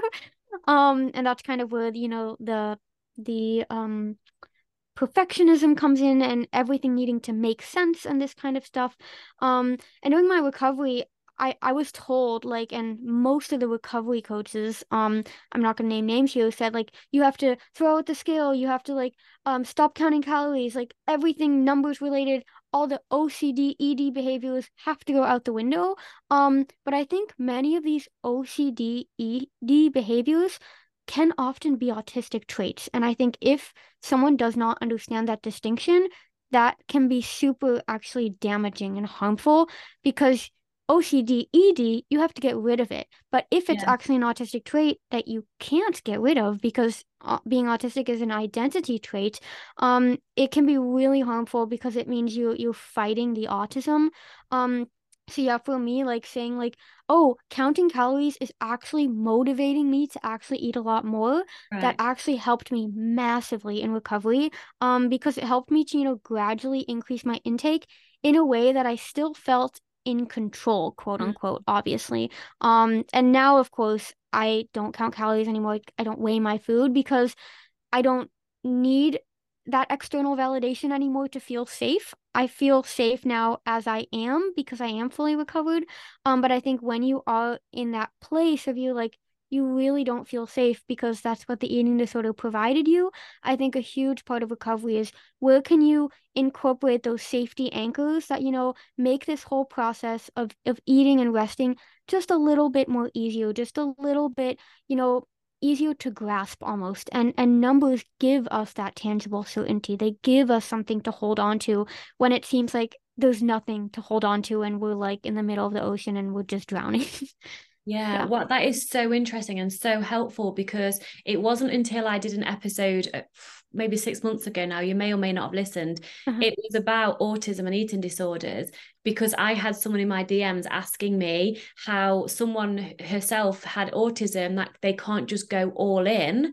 Speaker 2: Um, and that's kind of where, you know, the the um perfectionism comes in and everything needing to make sense and this kind of stuff. Um, and during my recovery, I, I was told like, and most of the recovery coaches, um, I'm not gonna name names here, said like you have to throw out the scale, you have to like um stop counting calories, like everything numbers related, all the O C D, E D behaviors have to go out the window. Um, but I think many of these O C D, E D behaviors can often be autistic traits. And I think if someone does not understand that distinction, that can be super actually damaging and harmful because O C D, E D, you have to get rid of it. But if it's
Speaker 1: Yeah.
Speaker 2: actually an autistic trait that you can't get rid of because uh, being autistic is an identity trait, um, it can be really harmful because it means you you're fighting the autism. Um, so yeah, for me, like saying like, oh, counting calories is actually motivating me to actually eat a lot more. That
Speaker 1: Right.
Speaker 2: actually helped me massively in recovery, um, because it helped me to, you know, gradually increase my intake in a way that I still felt in control, quote
Speaker 1: Mm.
Speaker 2: unquote, obviously. Um, and now, of course, I don't count calories anymore. I don't weigh my food because I don't need that external validation anymore to feel safe. I feel safe now as I am because I am fully recovered. Um, but I think when you are in that place of you like you really don't feel safe because that's what the eating disorder provided you. I think a huge part of recovery is where can you incorporate those safety anchors that, you know, make this whole process of of eating and resting just a little bit more easier, just a little bit, you know, easier to grasp almost. And and numbers give us that tangible certainty. They give us something to hold on to when it seems like there's nothing to hold on to and we're like in the middle of the ocean and we're just drowning.
Speaker 1: Yeah,
Speaker 2: Yeah.
Speaker 1: what that is so interesting and so helpful because it wasn't until I did an episode uh, maybe six months ago now, you may or may not have listened.
Speaker 2: Uh-huh.
Speaker 1: It was about autism and eating disorders because I had someone in my D Ms asking me how someone herself had autism that they can't just go all in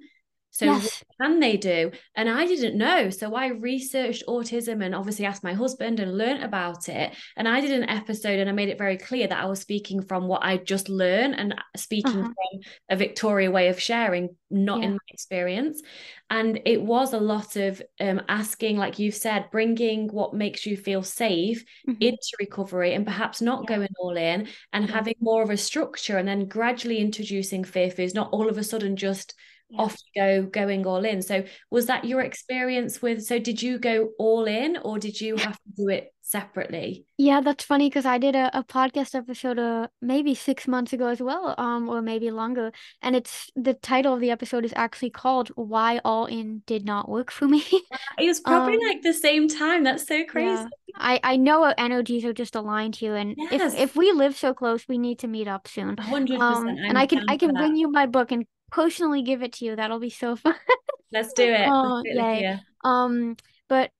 Speaker 1: So what
Speaker 2: Yes.
Speaker 1: can they do? And I didn't know. So I researched autism and obviously asked my husband and learned about it. And I did an episode and I made it very clear that I was speaking from what I just learned and speaking
Speaker 2: Uh-huh.
Speaker 1: from a Victoria way of sharing, not in
Speaker 2: Yeah.
Speaker 1: my experience. And it was a lot of um, asking, like you've said, bringing what makes you feel safe
Speaker 2: Mm-hmm.
Speaker 1: into recovery and perhaps not
Speaker 2: Yeah.
Speaker 1: going all in and
Speaker 2: Yeah.
Speaker 1: having more of a structure and then gradually introducing fear foods, not all of a sudden just
Speaker 2: Yeah.
Speaker 1: off you go, going all in. So was that your experience with, so did you go all in or did you have to do it separately?
Speaker 2: Yeah, that's funny because I did a, a podcast episode uh, maybe six months ago as well, um, or maybe longer. And it's the title of the episode is actually called Why All In Did Not Work for Me.
Speaker 1: It was probably
Speaker 2: Um,
Speaker 1: like the same time. That's so crazy.
Speaker 2: yeah. I, I know our energies are just aligned here, and if
Speaker 1: Yes,
Speaker 2: if we live so close, we need to meet up soon.
Speaker 1: one hundred percent.
Speaker 2: Um, and
Speaker 1: I'm
Speaker 2: I can
Speaker 1: down
Speaker 2: I
Speaker 1: for
Speaker 2: can
Speaker 1: that.
Speaker 2: bring you my book and personally give it to you. That'll be so fun.
Speaker 1: Let's do it. Let's
Speaker 2: Oh,
Speaker 1: do it,
Speaker 2: yay.
Speaker 1: Lydia.
Speaker 2: Um, but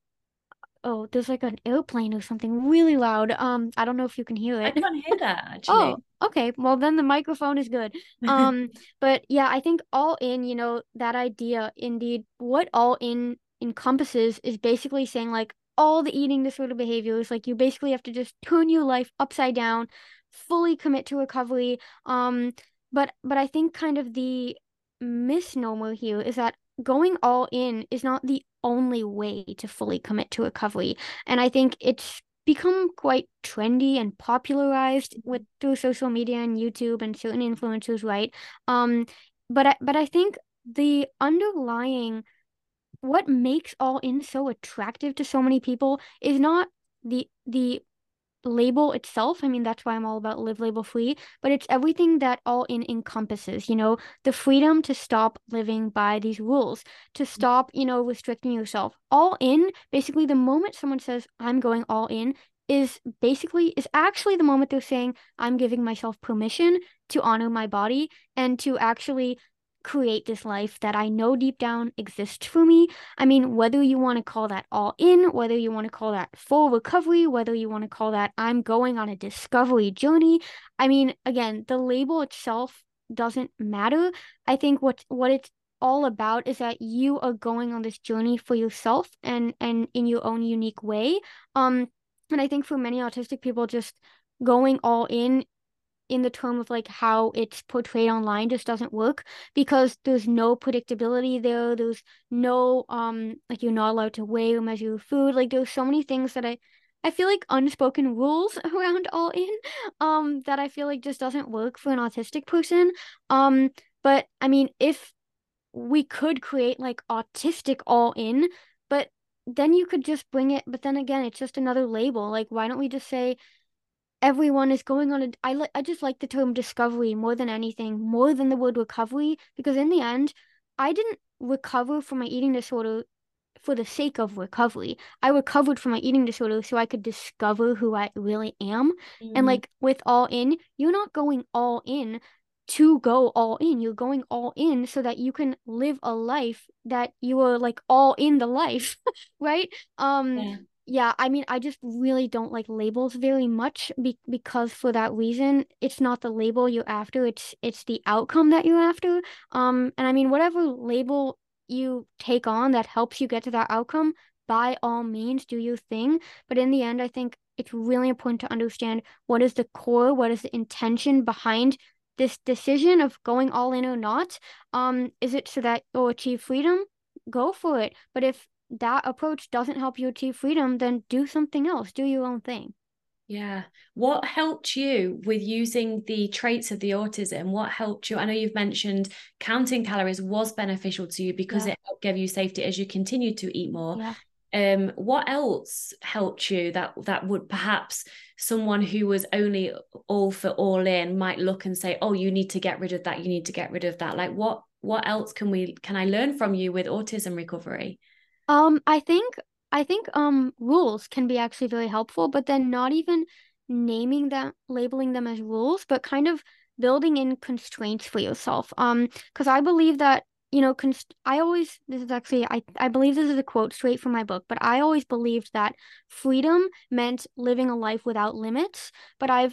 Speaker 2: oh, there's like an airplane or something really loud. Um, I don't know if you can hear
Speaker 1: I
Speaker 2: it.
Speaker 1: can't hear that
Speaker 2: Oh,
Speaker 1: actually.
Speaker 2: okay. Well, then the microphone is good. Um, but yeah, I think all in, you know, that idea, indeed, what all in encompasses is basically saying like all the eating disorder behaviors, like you basically have to just turn your life upside down, fully commit to recovery. Um, but but I think kind of the misnomer here is that going all in is not the only way to fully commit to recovery. And I think it's become quite trendy and popularized with through social media and YouTube and certain influencers, right? Um, but I, but I think the underlying what makes all in so attractive to so many people is not the the label itself. I mean, that's why I'm all about live label free, but it's everything that all in encompasses, you know, the freedom to stop living by these rules, to stop, you know, restricting yourself. All in, basically, the moment someone says, I'm going all in, is basically, is actually the moment they're saying, I'm giving myself permission to honor my body and to actually create this life that I know deep down exists for me. I mean, whether you want to call that all in, whether you want to call that full recovery, whether you want to call that I'm going on a discovery journey. I mean, again, the label itself doesn't matter. I think what what it's all about is that you are going on this journey for yourself and and in your own unique way. Um, and I think for many autistic people, just going all in in the term of like how it's portrayed online just doesn't work because there's no predictability there. There's no um like you're not allowed to weigh or measure your food. Like there's so many things that I I feel like unspoken rules around all in um that I feel like just doesn't work for an autistic person. Um but I mean if we could create like autistic all in, but then you could just bring it, but then again, it's just another label. Like, why don't we just say everyone is going on a I like I just like the term discovery more than anything, more than the word recovery, because in the end, I didn't recover from my eating disorder for the sake of recovery. I recovered from my eating disorder so I could discover who I really am. And
Speaker 1: Mm,
Speaker 2: like with all in, you're not going all in to go all in. You're going all in so that you can live a life that you are like all in the life, right? Um
Speaker 1: yeah.
Speaker 2: yeah, I mean, I just really don't like labels very much be because for that reason, it's not the label you're after, it's it's the outcome that you're after. Um, and I mean, whatever label you take on that helps you get to that outcome, by all means, do your thing. But in the end, I think it's really important to understand what is the core, what is the intention behind this decision of going all in or not. Um, is it so that you'll achieve freedom? Go for it. But if that approach doesn't help you achieve freedom, then do something else. Do your own thing.
Speaker 1: Yeah. What helped you with using the traits of the autism? What helped you? I know you've mentioned counting calories was beneficial to you because
Speaker 2: Yeah,
Speaker 1: it helped give you safety as you continue to eat more.
Speaker 2: yeah.
Speaker 1: Um, what else helped you that that would perhaps someone who was only all for all in might look and say, oh, you need to get rid of that, you need to get rid of that. Like what what else can we can I learn from you with autism recovery?
Speaker 2: Um, I think I think um rules can be actually very helpful, but then not even naming them, labeling them as rules, but kind of building in constraints for yourself. Um, because I believe that, you know, const I always this is actually I I believe this is a quote straight from my book, but I always believed that freedom meant living a life without limits, but I've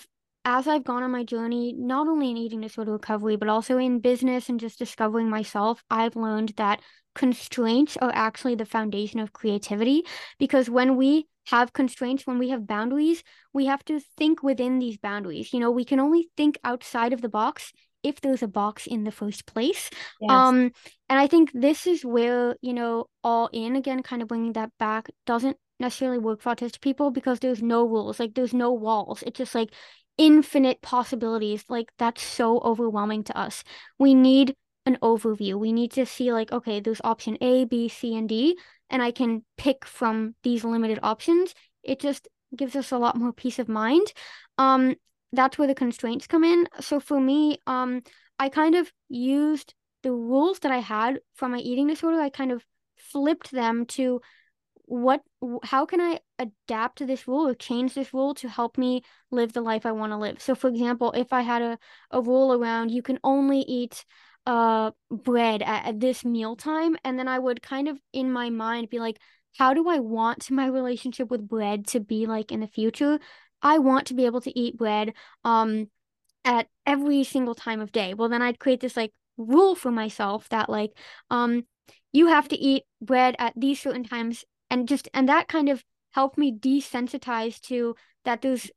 Speaker 2: as I've gone on my journey, not only in eating disorder recovery, but also in business and just discovering myself, I've learned that constraints are actually the foundation of creativity. Because when we have constraints, when we have boundaries, we have to think within these boundaries. You know, we can only think outside of the box if there's a box in the first place.
Speaker 1: Yes.
Speaker 2: Um, and I think this is where, you know, all in again, kind of bringing that back, doesn't necessarily work for autistic people because there's no rules, like there's no walls. It's just like infinite possibilities. Like that's so overwhelming to us. We need an overview. We need to see like, okay, there's option A, B, C, and D, and I can pick from these limited options. It just gives us a lot more peace of mind. Um, that's where the constraints come in. So for me, um, I kind of used the rules that I had from my eating disorder. I kind of flipped them to what how can I adapt to this rule or change this rule to help me live the life I want to live. So for example, if I had a, a rule around you can only eat uh bread at, at this meal time, and then I would kind of in my mind be like, how do I want my relationship with bread to be like in the future? I want to be able to eat bread um at every single time of day. Well, then I'd create this like rule for myself that like um you have to eat bread at these certain times, and just and that kind of helped me desensitize to that there's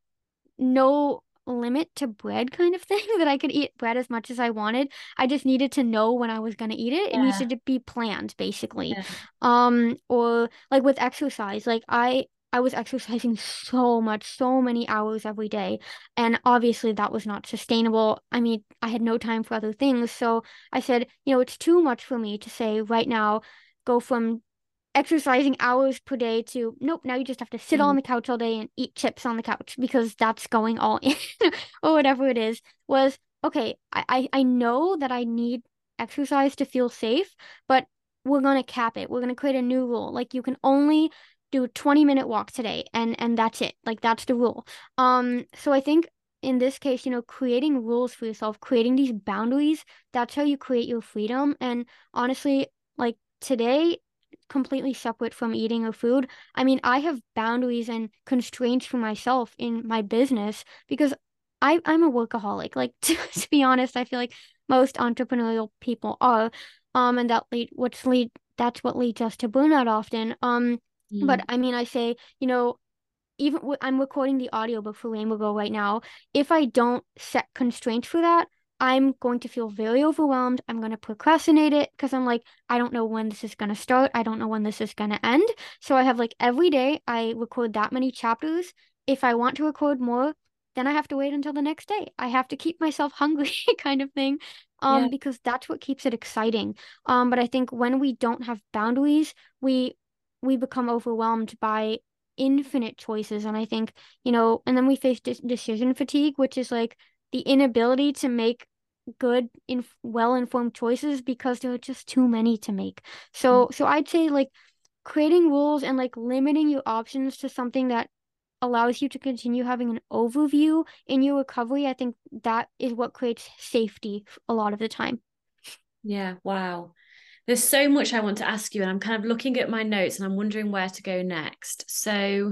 Speaker 2: no limit to bread kind of thing that I could eat bread as much as I wanted. I just needed to know when I was going to eat it. It
Speaker 1: Yeah.
Speaker 2: needed to be planned basically.
Speaker 1: Yeah.
Speaker 2: Um or like with exercise, like I I was exercising so much, so many hours every day. And obviously that was not sustainable. I mean, I had no time for other things. So I said, you know, it's too much for me to say right now, go from exercising hours per day to nope, now you just have to sit on
Speaker 1: Mm.
Speaker 2: the couch all day and eat chips on the couch because that's going all in or whatever it is. Was okay, I, I I know that I need exercise to feel safe, but we're gonna cap it. We're gonna create a new rule. Like you can only do a twenty minute walk today, and and that's it. Like that's the rule. Um so I think in this case, you know, creating rules for yourself, creating these boundaries, that's how you create your freedom. And honestly, like today, completely separate from eating or food. I mean, I have boundaries and constraints for myself in my business because I I'm a workaholic. Like to, to be honest, I feel like most entrepreneurial people are. Um, and that lead what's lead that's what leads us to burnout often. Um, but
Speaker 1: Mm.
Speaker 2: I mean, I say, you know, even w I'm recording the audiobook for Rainbow Girl right now. If I don't set constraints for that, I'm going to feel very overwhelmed. I'm going to procrastinate it because I'm like, I don't know when this is going to start. I don't know when this is going to end. So I have like every day I record that many chapters. If I want to record more, then I have to wait until the next day. I have to keep myself hungry kind of thing.
Speaker 1: Yeah.
Speaker 2: Um, because that's what keeps it exciting. Um, but I think when we don't have boundaries, we we become overwhelmed by infinite choices. And I think, you know, and then we face de decision fatigue, which is like the inability to make good, in well-informed choices because there are just too many to make.
Speaker 1: Mm.
Speaker 2: So, so I'd say like creating rules and like limiting your options to something that allows you to continue having an overview in your recovery. I think that is what creates safety a lot of the time.
Speaker 1: Yeah. Wow. There's so much I want to ask you, and I'm kind of looking at my notes and I'm wondering where to go next. So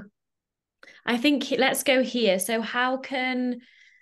Speaker 1: I think let's go here. So, how can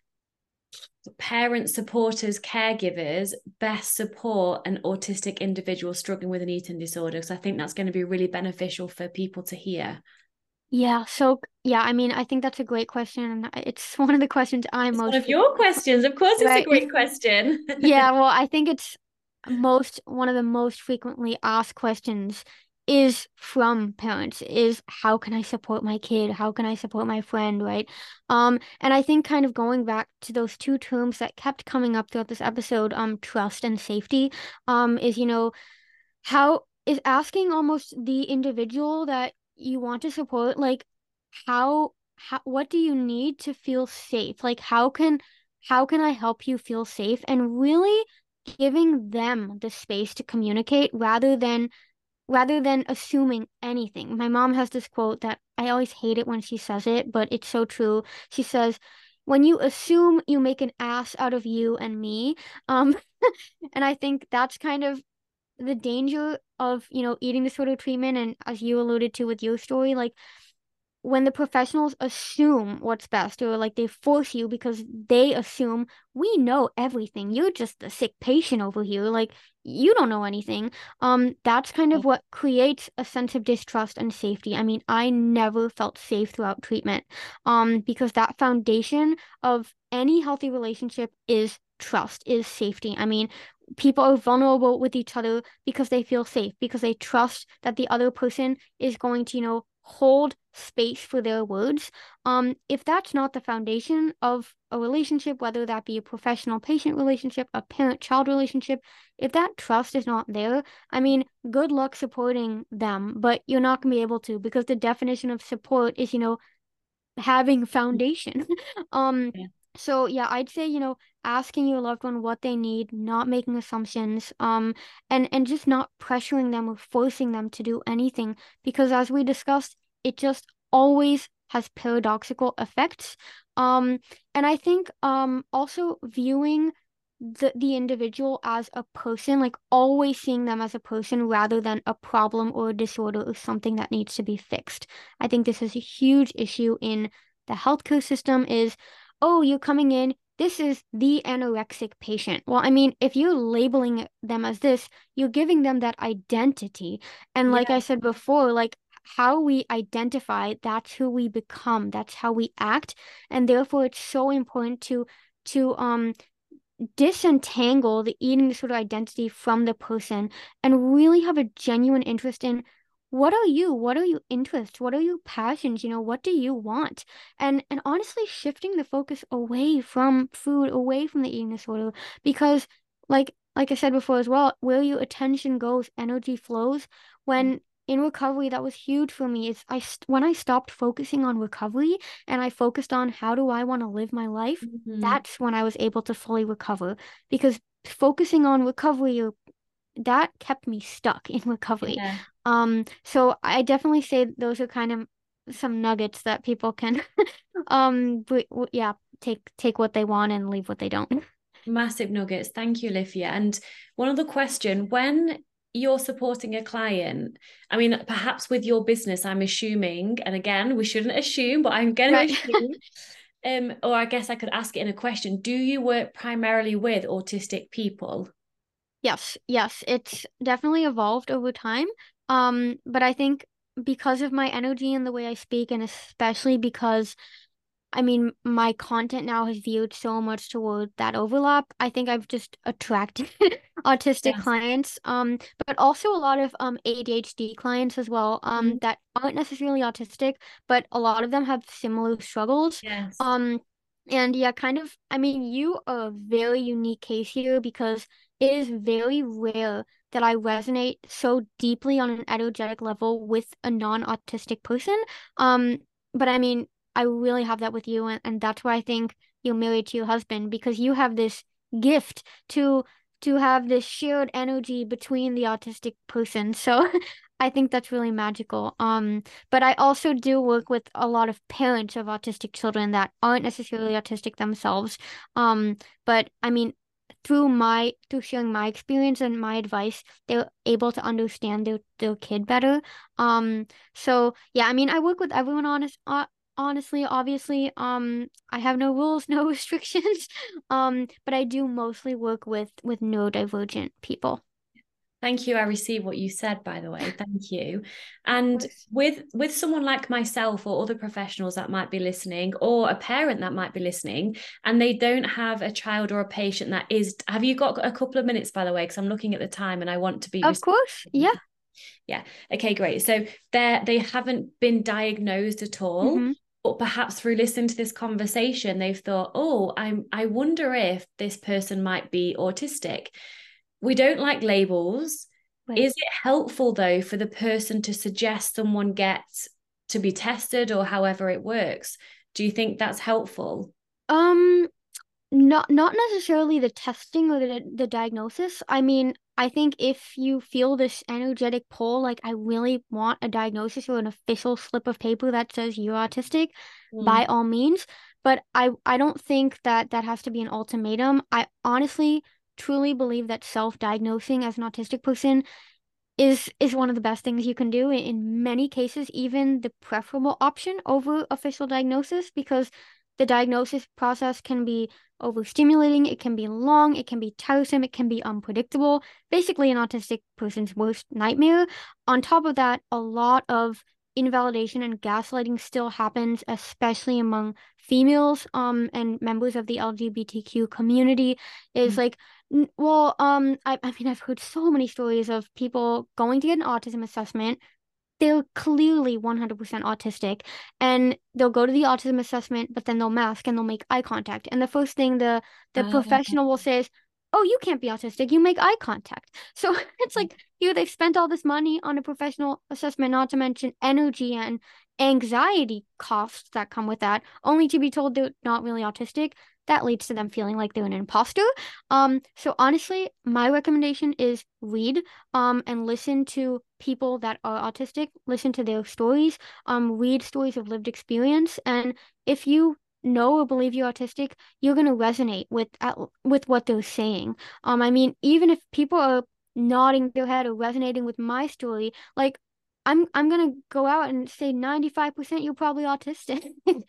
Speaker 1: parents, supporters, caregivers best support an autistic individual struggling with an eating disorder? Because I think that's going to be really beneficial for people to hear.
Speaker 2: Yeah, so yeah, I mean, I think that's a great question, and it's one of the questions I'm
Speaker 1: It's one
Speaker 2: most
Speaker 1: of your
Speaker 2: frequently
Speaker 1: questions. Of course, it's a
Speaker 2: right.
Speaker 1: great question.
Speaker 2: Yeah, well, I think it's most one of the most frequently asked questions is from parents is how can I support my kid? How can I support my friend, right? Um, and I think kind of going back to those two terms that kept coming up throughout this episode, um, trust and safety, um, is, you know, how is asking almost the individual that you want to support, like how how what do you need to feel safe? Like how can how can I help you feel safe? And really giving them the space to communicate rather than rather than assuming anything. My mom has this quote that I always hate it when she says it, but it's so true. She says, "When you assume, you make an ass out of you and me." Um, and I think that's kind of the danger of, you know, eating disorder treatment. And as you alluded to with your story, like when the professionals assume what's best, or like they force you because they assume we know everything. You're just the sick patient over here. Like you don't know anything. Um, that's kind of what creates a sense of distrust and safety. I mean, I never felt safe throughout treatment. Um, because that foundation of any healthy relationship is trust, is safety. I mean, people are vulnerable with each other because they feel safe, because they trust that the other person is going to, you know, hold space for their words. Um, if that's not the foundation of a relationship, whether that be a professional patient relationship, a parent-child relationship, if that trust is not there, I mean, good luck supporting them, but you're not going to be able to, because the definition of support is, you know, having foundation. Um,
Speaker 1: Yeah.
Speaker 2: so yeah, I'd say, you know, asking your loved one what they need, not making assumptions, um, and and just not pressuring them or forcing them to do anything, because as we discussed, it just always has paradoxical effects. Um, and I think um also viewing the the individual as a person, like always seeing them as a person rather than a problem or a disorder or something that needs to be fixed. I think this is a huge issue in the healthcare system is, oh, you're coming in, this is the anorexic patient. Well, I mean, if you're labeling them as this, you're giving them that identity. And like
Speaker 1: Yeah.
Speaker 2: I said before, like how we identify, that's who we become, that's how we act. And therefore it's so important to to um disentangle the eating disorder identity from the person and really have a genuine interest in what are you? What are your interests? What are your passions? You know, what do you want? And and honestly shifting the focus away from food, away from the eating disorder, because like like I said before as well, where your attention goes, energy flows. When in recovery, that was huge for me. Is I st when I stopped focusing on recovery and I focused on how do I want to live my life,
Speaker 1: Mhm.
Speaker 2: that's when I was able to fully recover, because focusing on recovery or that kept me stuck in recovery.
Speaker 1: Yeah.
Speaker 2: Um, so I definitely say those are kind of some nuggets that people can um w w yeah, take take what they want and leave what they don't.
Speaker 1: Massive nuggets. Thank you, Olivia. And one other question, when you're supporting a client, I mean, perhaps with your business, I'm assuming, and again, we shouldn't assume, but I'm going to
Speaker 2: Right.
Speaker 1: assume, um, or I guess I could ask it in a question. Do you work primarily with autistic people?
Speaker 2: Yes, yes, it's definitely evolved over time. Um, but I think because of my energy and the way I speak, and especially because I mean, my content now has veered so much toward that overlap. I think I've just attracted autistic
Speaker 1: Yes.
Speaker 2: clients, um, but also a lot of um A D H D clients as well, um,
Speaker 1: Mhm.
Speaker 2: that aren't necessarily autistic, but a lot of them have similar struggles.
Speaker 1: Yes.
Speaker 2: Um, and yeah, kind of, I mean, you are a very unique case here because it is very rare that I resonate so deeply on an energetic level with a non-autistic person. Um, but I mean, I really have that with you, and, and that's why I think you're married to your husband, because you have this gift to to have this shared energy between the autistic person. So I think that's really magical. Um, but I also do work with a lot of parents of autistic children that aren't necessarily autistic themselves. Um, but I mean, through my through sharing my experience and my advice, they're able to understand their their kid better. Um, so yeah, I mean, I work with everyone honest, uh, honestly, obviously. Um, I have no rules, no restrictions. Um, but I do mostly work with with neurodivergent people.
Speaker 1: Thank you. I receive what you said, by the way. Thank you.
Speaker 2: Of
Speaker 1: And
Speaker 2: course.
Speaker 1: with with someone like myself or other professionals that might be listening, or a parent that might be listening, and they don't have a child or a patient that is, have you got a couple of minutes, by the way? Because I'm looking at the time and I want to be
Speaker 2: Of
Speaker 1: respectful.
Speaker 2: course. Yeah.
Speaker 1: Yeah. Okay, great. So they're they haven't been diagnosed at all.
Speaker 2: Mm-hmm.
Speaker 1: But perhaps through listening to this conversation, they've thought, oh, I'm I wonder if this person might be autistic. We don't like labels.
Speaker 2: Right.
Speaker 1: Is it helpful though for the person to suggest someone gets to be tested or however it works? Do you think that's helpful?
Speaker 2: Um, Not not necessarily the testing or the the diagnosis. I mean, I think if you feel this energetic pull, like I really want a diagnosis or an official slip of paper that says you're autistic, by
Speaker 1: Mm.
Speaker 2: all means. But I I don't think that that has to be an ultimatum. I honestly truly believe that self-diagnosing as an autistic person is is one of the best things you can do. In many cases, even the preferable option over official diagnosis, because the diagnosis process can be overstimulating, it can be long, it can be tiresome, it can be unpredictable. Basically, an autistic person's worst nightmare. On top of that, a lot of invalidation and gaslighting still happens, especially among females um and members of the L G B T Q community. Is like, N- Well, um, I, I mean, I've heard so many stories of people going to get an autism assessment. They're clearly one hundred percent autistic, and they'll go to the autism assessment, but then they'll mask and they'll make eye contact. And the first thing the the
Speaker 1: Uh,
Speaker 2: professional will say is, "Oh, you can't be autistic. You make eye contact." So it's like, you know, they've spent all this money on a professional assessment, not to mention energy and anxiety costs that come with that, only to be told they're not really autistic. That leads to them feeling like they're an imposter. Um, so honestly, my recommendation is read um and listen to people that are autistic, listen to their stories, um, read stories of lived experience, and if you know or believe you're autistic, you're gonna resonate with at, with what they're saying. Um, I mean, even if people are nodding their head or resonating with my story, like I'm I'm gonna go out and say ninety-five percent you're probably autistic.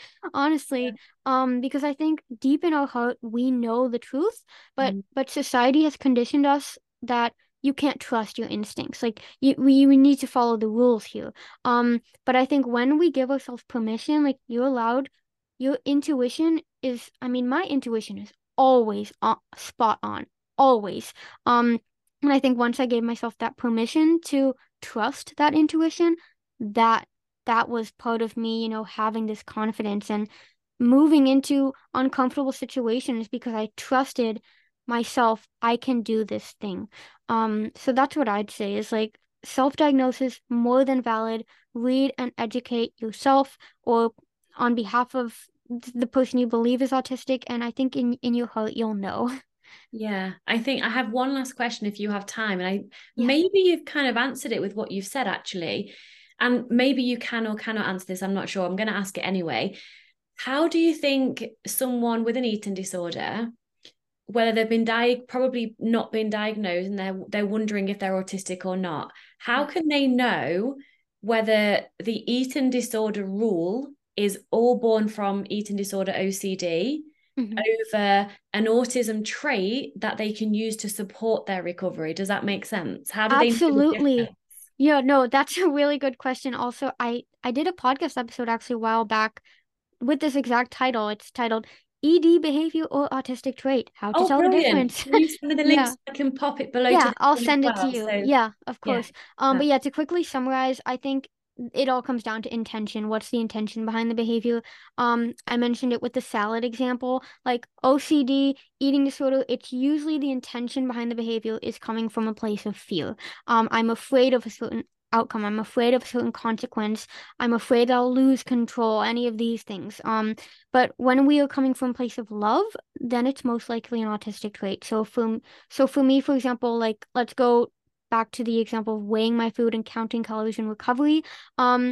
Speaker 1: yeah.
Speaker 2: Honestly, um, because I think deep in our heart we know the truth, but
Speaker 1: Mm.
Speaker 2: but society has conditioned us that you can't trust your instincts. Like you, we, we need to follow the rules here. Um, but I think when we give ourselves permission, like you're allowed, your intuition is, I mean, my intuition is always on, spot on, always. Um, and I think once I gave myself that permission to trust that intuition, that that was part of me, you know, having this confidence and moving into uncomfortable situations because I trusted myself, I can do this thing. Um, so that's what I'd say is like self-diagnosis more than valid. Read and educate yourself or on behalf of the person you believe is autistic, and I think in in your heart you'll know.
Speaker 1: Yeah, I think I have one last question if you have time. And I
Speaker 2: Yeah.
Speaker 1: maybe you've kind of answered it with what you've said, actually. And maybe you can or cannot answer this. I'm not sure. I'm going to ask it anyway. How do you think someone with an eating disorder, whether they've been di- probably not been diagnosed and they're they're wondering if they're autistic or not, how
Speaker 2: Yeah.
Speaker 1: can they know whether the eating disorder rule is all born from eating disorder O C D
Speaker 2: Mhm.
Speaker 1: over an autism trait that they can use to support their recovery? Does that make sense? How do they know the
Speaker 2: Absolutely.
Speaker 1: difference?
Speaker 2: Yeah, no, that's a really good question. Also, I I did a podcast episode actually a while back with this exact title. It's titled E D Behavior or Autistic Trait, How to
Speaker 1: Oh,
Speaker 2: Tell the
Speaker 1: brilliant.
Speaker 2: Difference.
Speaker 1: Can you send me the links
Speaker 2: Yeah.
Speaker 1: so I can pop it below to
Speaker 2: Yeah,
Speaker 1: this
Speaker 2: I'll
Speaker 1: one as
Speaker 2: send it to
Speaker 1: well?
Speaker 2: you.
Speaker 1: So,
Speaker 2: Yeah, of
Speaker 1: yeah.
Speaker 2: course. Um,
Speaker 1: Uh,
Speaker 2: but yeah, to quickly summarize, I think it all comes down to intention. What's the intention behind the behavior? Um, I mentioned it with the salad example. Like O C D, eating disorder, it's usually the intention behind the behavior is coming from a place of fear. Um, I'm afraid of a certain outcome. I'm afraid of a certain consequence. I'm afraid I'll lose control, any of these things. Um, but when we are coming from a place of love, then it's most likely an autistic trait. So for so for me, for example, like let's go back to the example of weighing my food and counting calories in recovery. Um,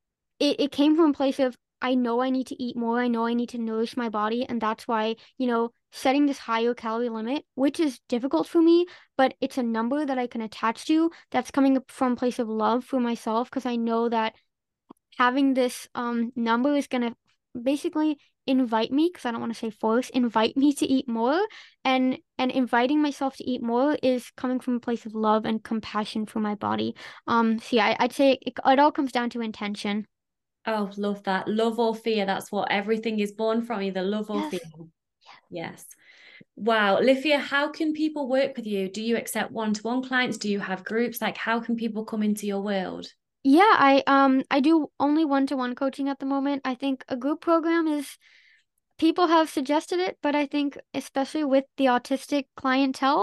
Speaker 2: it, it came from a place of I know I need to eat more. I know I need to nourish my body. And that's why, you know, setting this higher calorie limit, which is difficult for me, but it's a number that I can attach to that's coming up from a place of love for myself because I know that having this um number is gonna basically invite me, because I don't want to say force, invite me to eat more. And and inviting myself to eat more is coming from a place of love and compassion for my body. Um, so yeah, I, I'd say it, it all comes down to intention.
Speaker 1: oh, love that. Love or fear. That's what everything is born from, either love or fear.
Speaker 2: Yes.
Speaker 1: Yes. Wow. Lithia, how can people work with you? Do you accept one-to-one clients? Do you have groups? Like, how can people come into your world?
Speaker 2: Yeah, I um I do only one-to-one coaching at the moment. I think a group program is people have suggested it, but I think especially with the autistic clientele,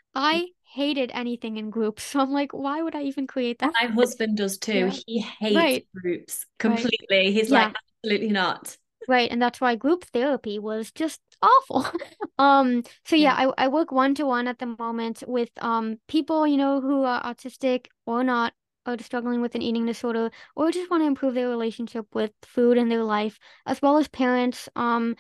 Speaker 2: I hated anything in groups. So I'm like, why would I even create that?
Speaker 1: My husband does too.
Speaker 2: Yeah.
Speaker 1: He hates
Speaker 2: Right.
Speaker 1: groups
Speaker 2: Right.
Speaker 1: completely. He's like,
Speaker 2: Yeah.
Speaker 1: absolutely not.
Speaker 2: Right. And that's why group therapy was just awful. Um, so
Speaker 1: Yeah.
Speaker 2: yeah, I, I work one to one at the moment with um people, you know, who are autistic or not, or just struggling with an eating disorder, or just want to improve their relationship with food in their life, as well as parents. Um,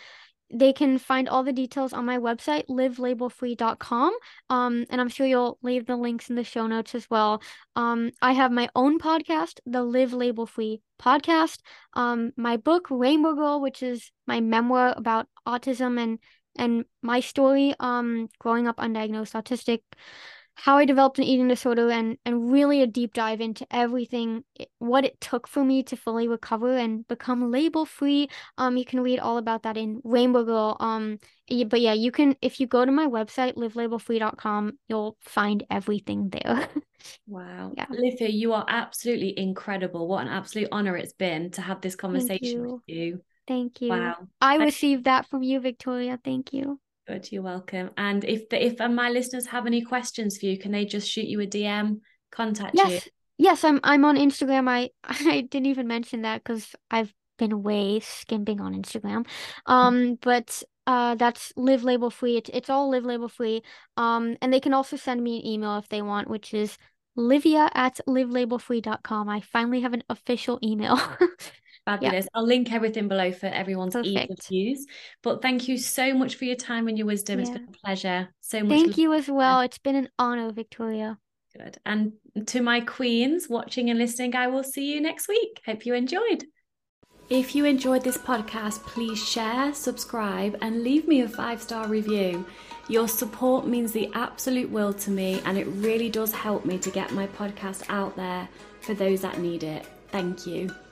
Speaker 2: they can find all the details on my website, live label free dot com. Um, and I'm sure you'll leave the links in the show notes as well. Um, I have my own podcast, the Live Label Free podcast. Um, my book, Rainbow Girl, which is my memoir about autism and and my story, um, growing up undiagnosed autistic, how I developed an eating disorder, and and really a deep dive into everything, what it took for me to fully recover and become label free. Um, you can read all about that in Rainbow Girl. Um, but yeah, you can, if you go to my website, live label free dot com, you'll find everything there.
Speaker 1: Wow.
Speaker 2: Yeah.
Speaker 1: Olivia, you are absolutely incredible. What an absolute honor it's been to have this
Speaker 2: Thank
Speaker 1: conversation with
Speaker 2: you.
Speaker 1: you.
Speaker 2: Thank you.
Speaker 1: Wow.
Speaker 2: I
Speaker 1: I
Speaker 2: received that from you, Victoria. Thank you.
Speaker 1: Good, you're welcome. And if the, if my listeners have any questions for you, can they just shoot you a D M, contact you?
Speaker 2: Yes. Yes, I'm I'm on Instagram. I I didn't even mention that because I've been way skimping on Instagram. Um, but uh that's Live Label Free. It's it's all Live Label Free. Um, and they can also send me an email if they want, which is Livia at live label free dot com. I finally have an official email. Yeah,
Speaker 1: Fabulous. I'll link everything below for everyone's ease of
Speaker 2: perfect.
Speaker 1: use. But thank you so much for your time and your wisdom. It's been
Speaker 2: Yeah.
Speaker 1: a pleasure. So much
Speaker 2: Thank
Speaker 1: love
Speaker 2: you as
Speaker 1: there.
Speaker 2: well. It's been an honor, Victoria.
Speaker 1: Good. And to my queens watching and listening, I will see you next week. Hope you enjoyed. If you enjoyed this podcast, please share, subscribe, and leave me a five-star review. Your support means the absolute world to me, and it really does help me to get my podcast out there for those that need it. Thank you.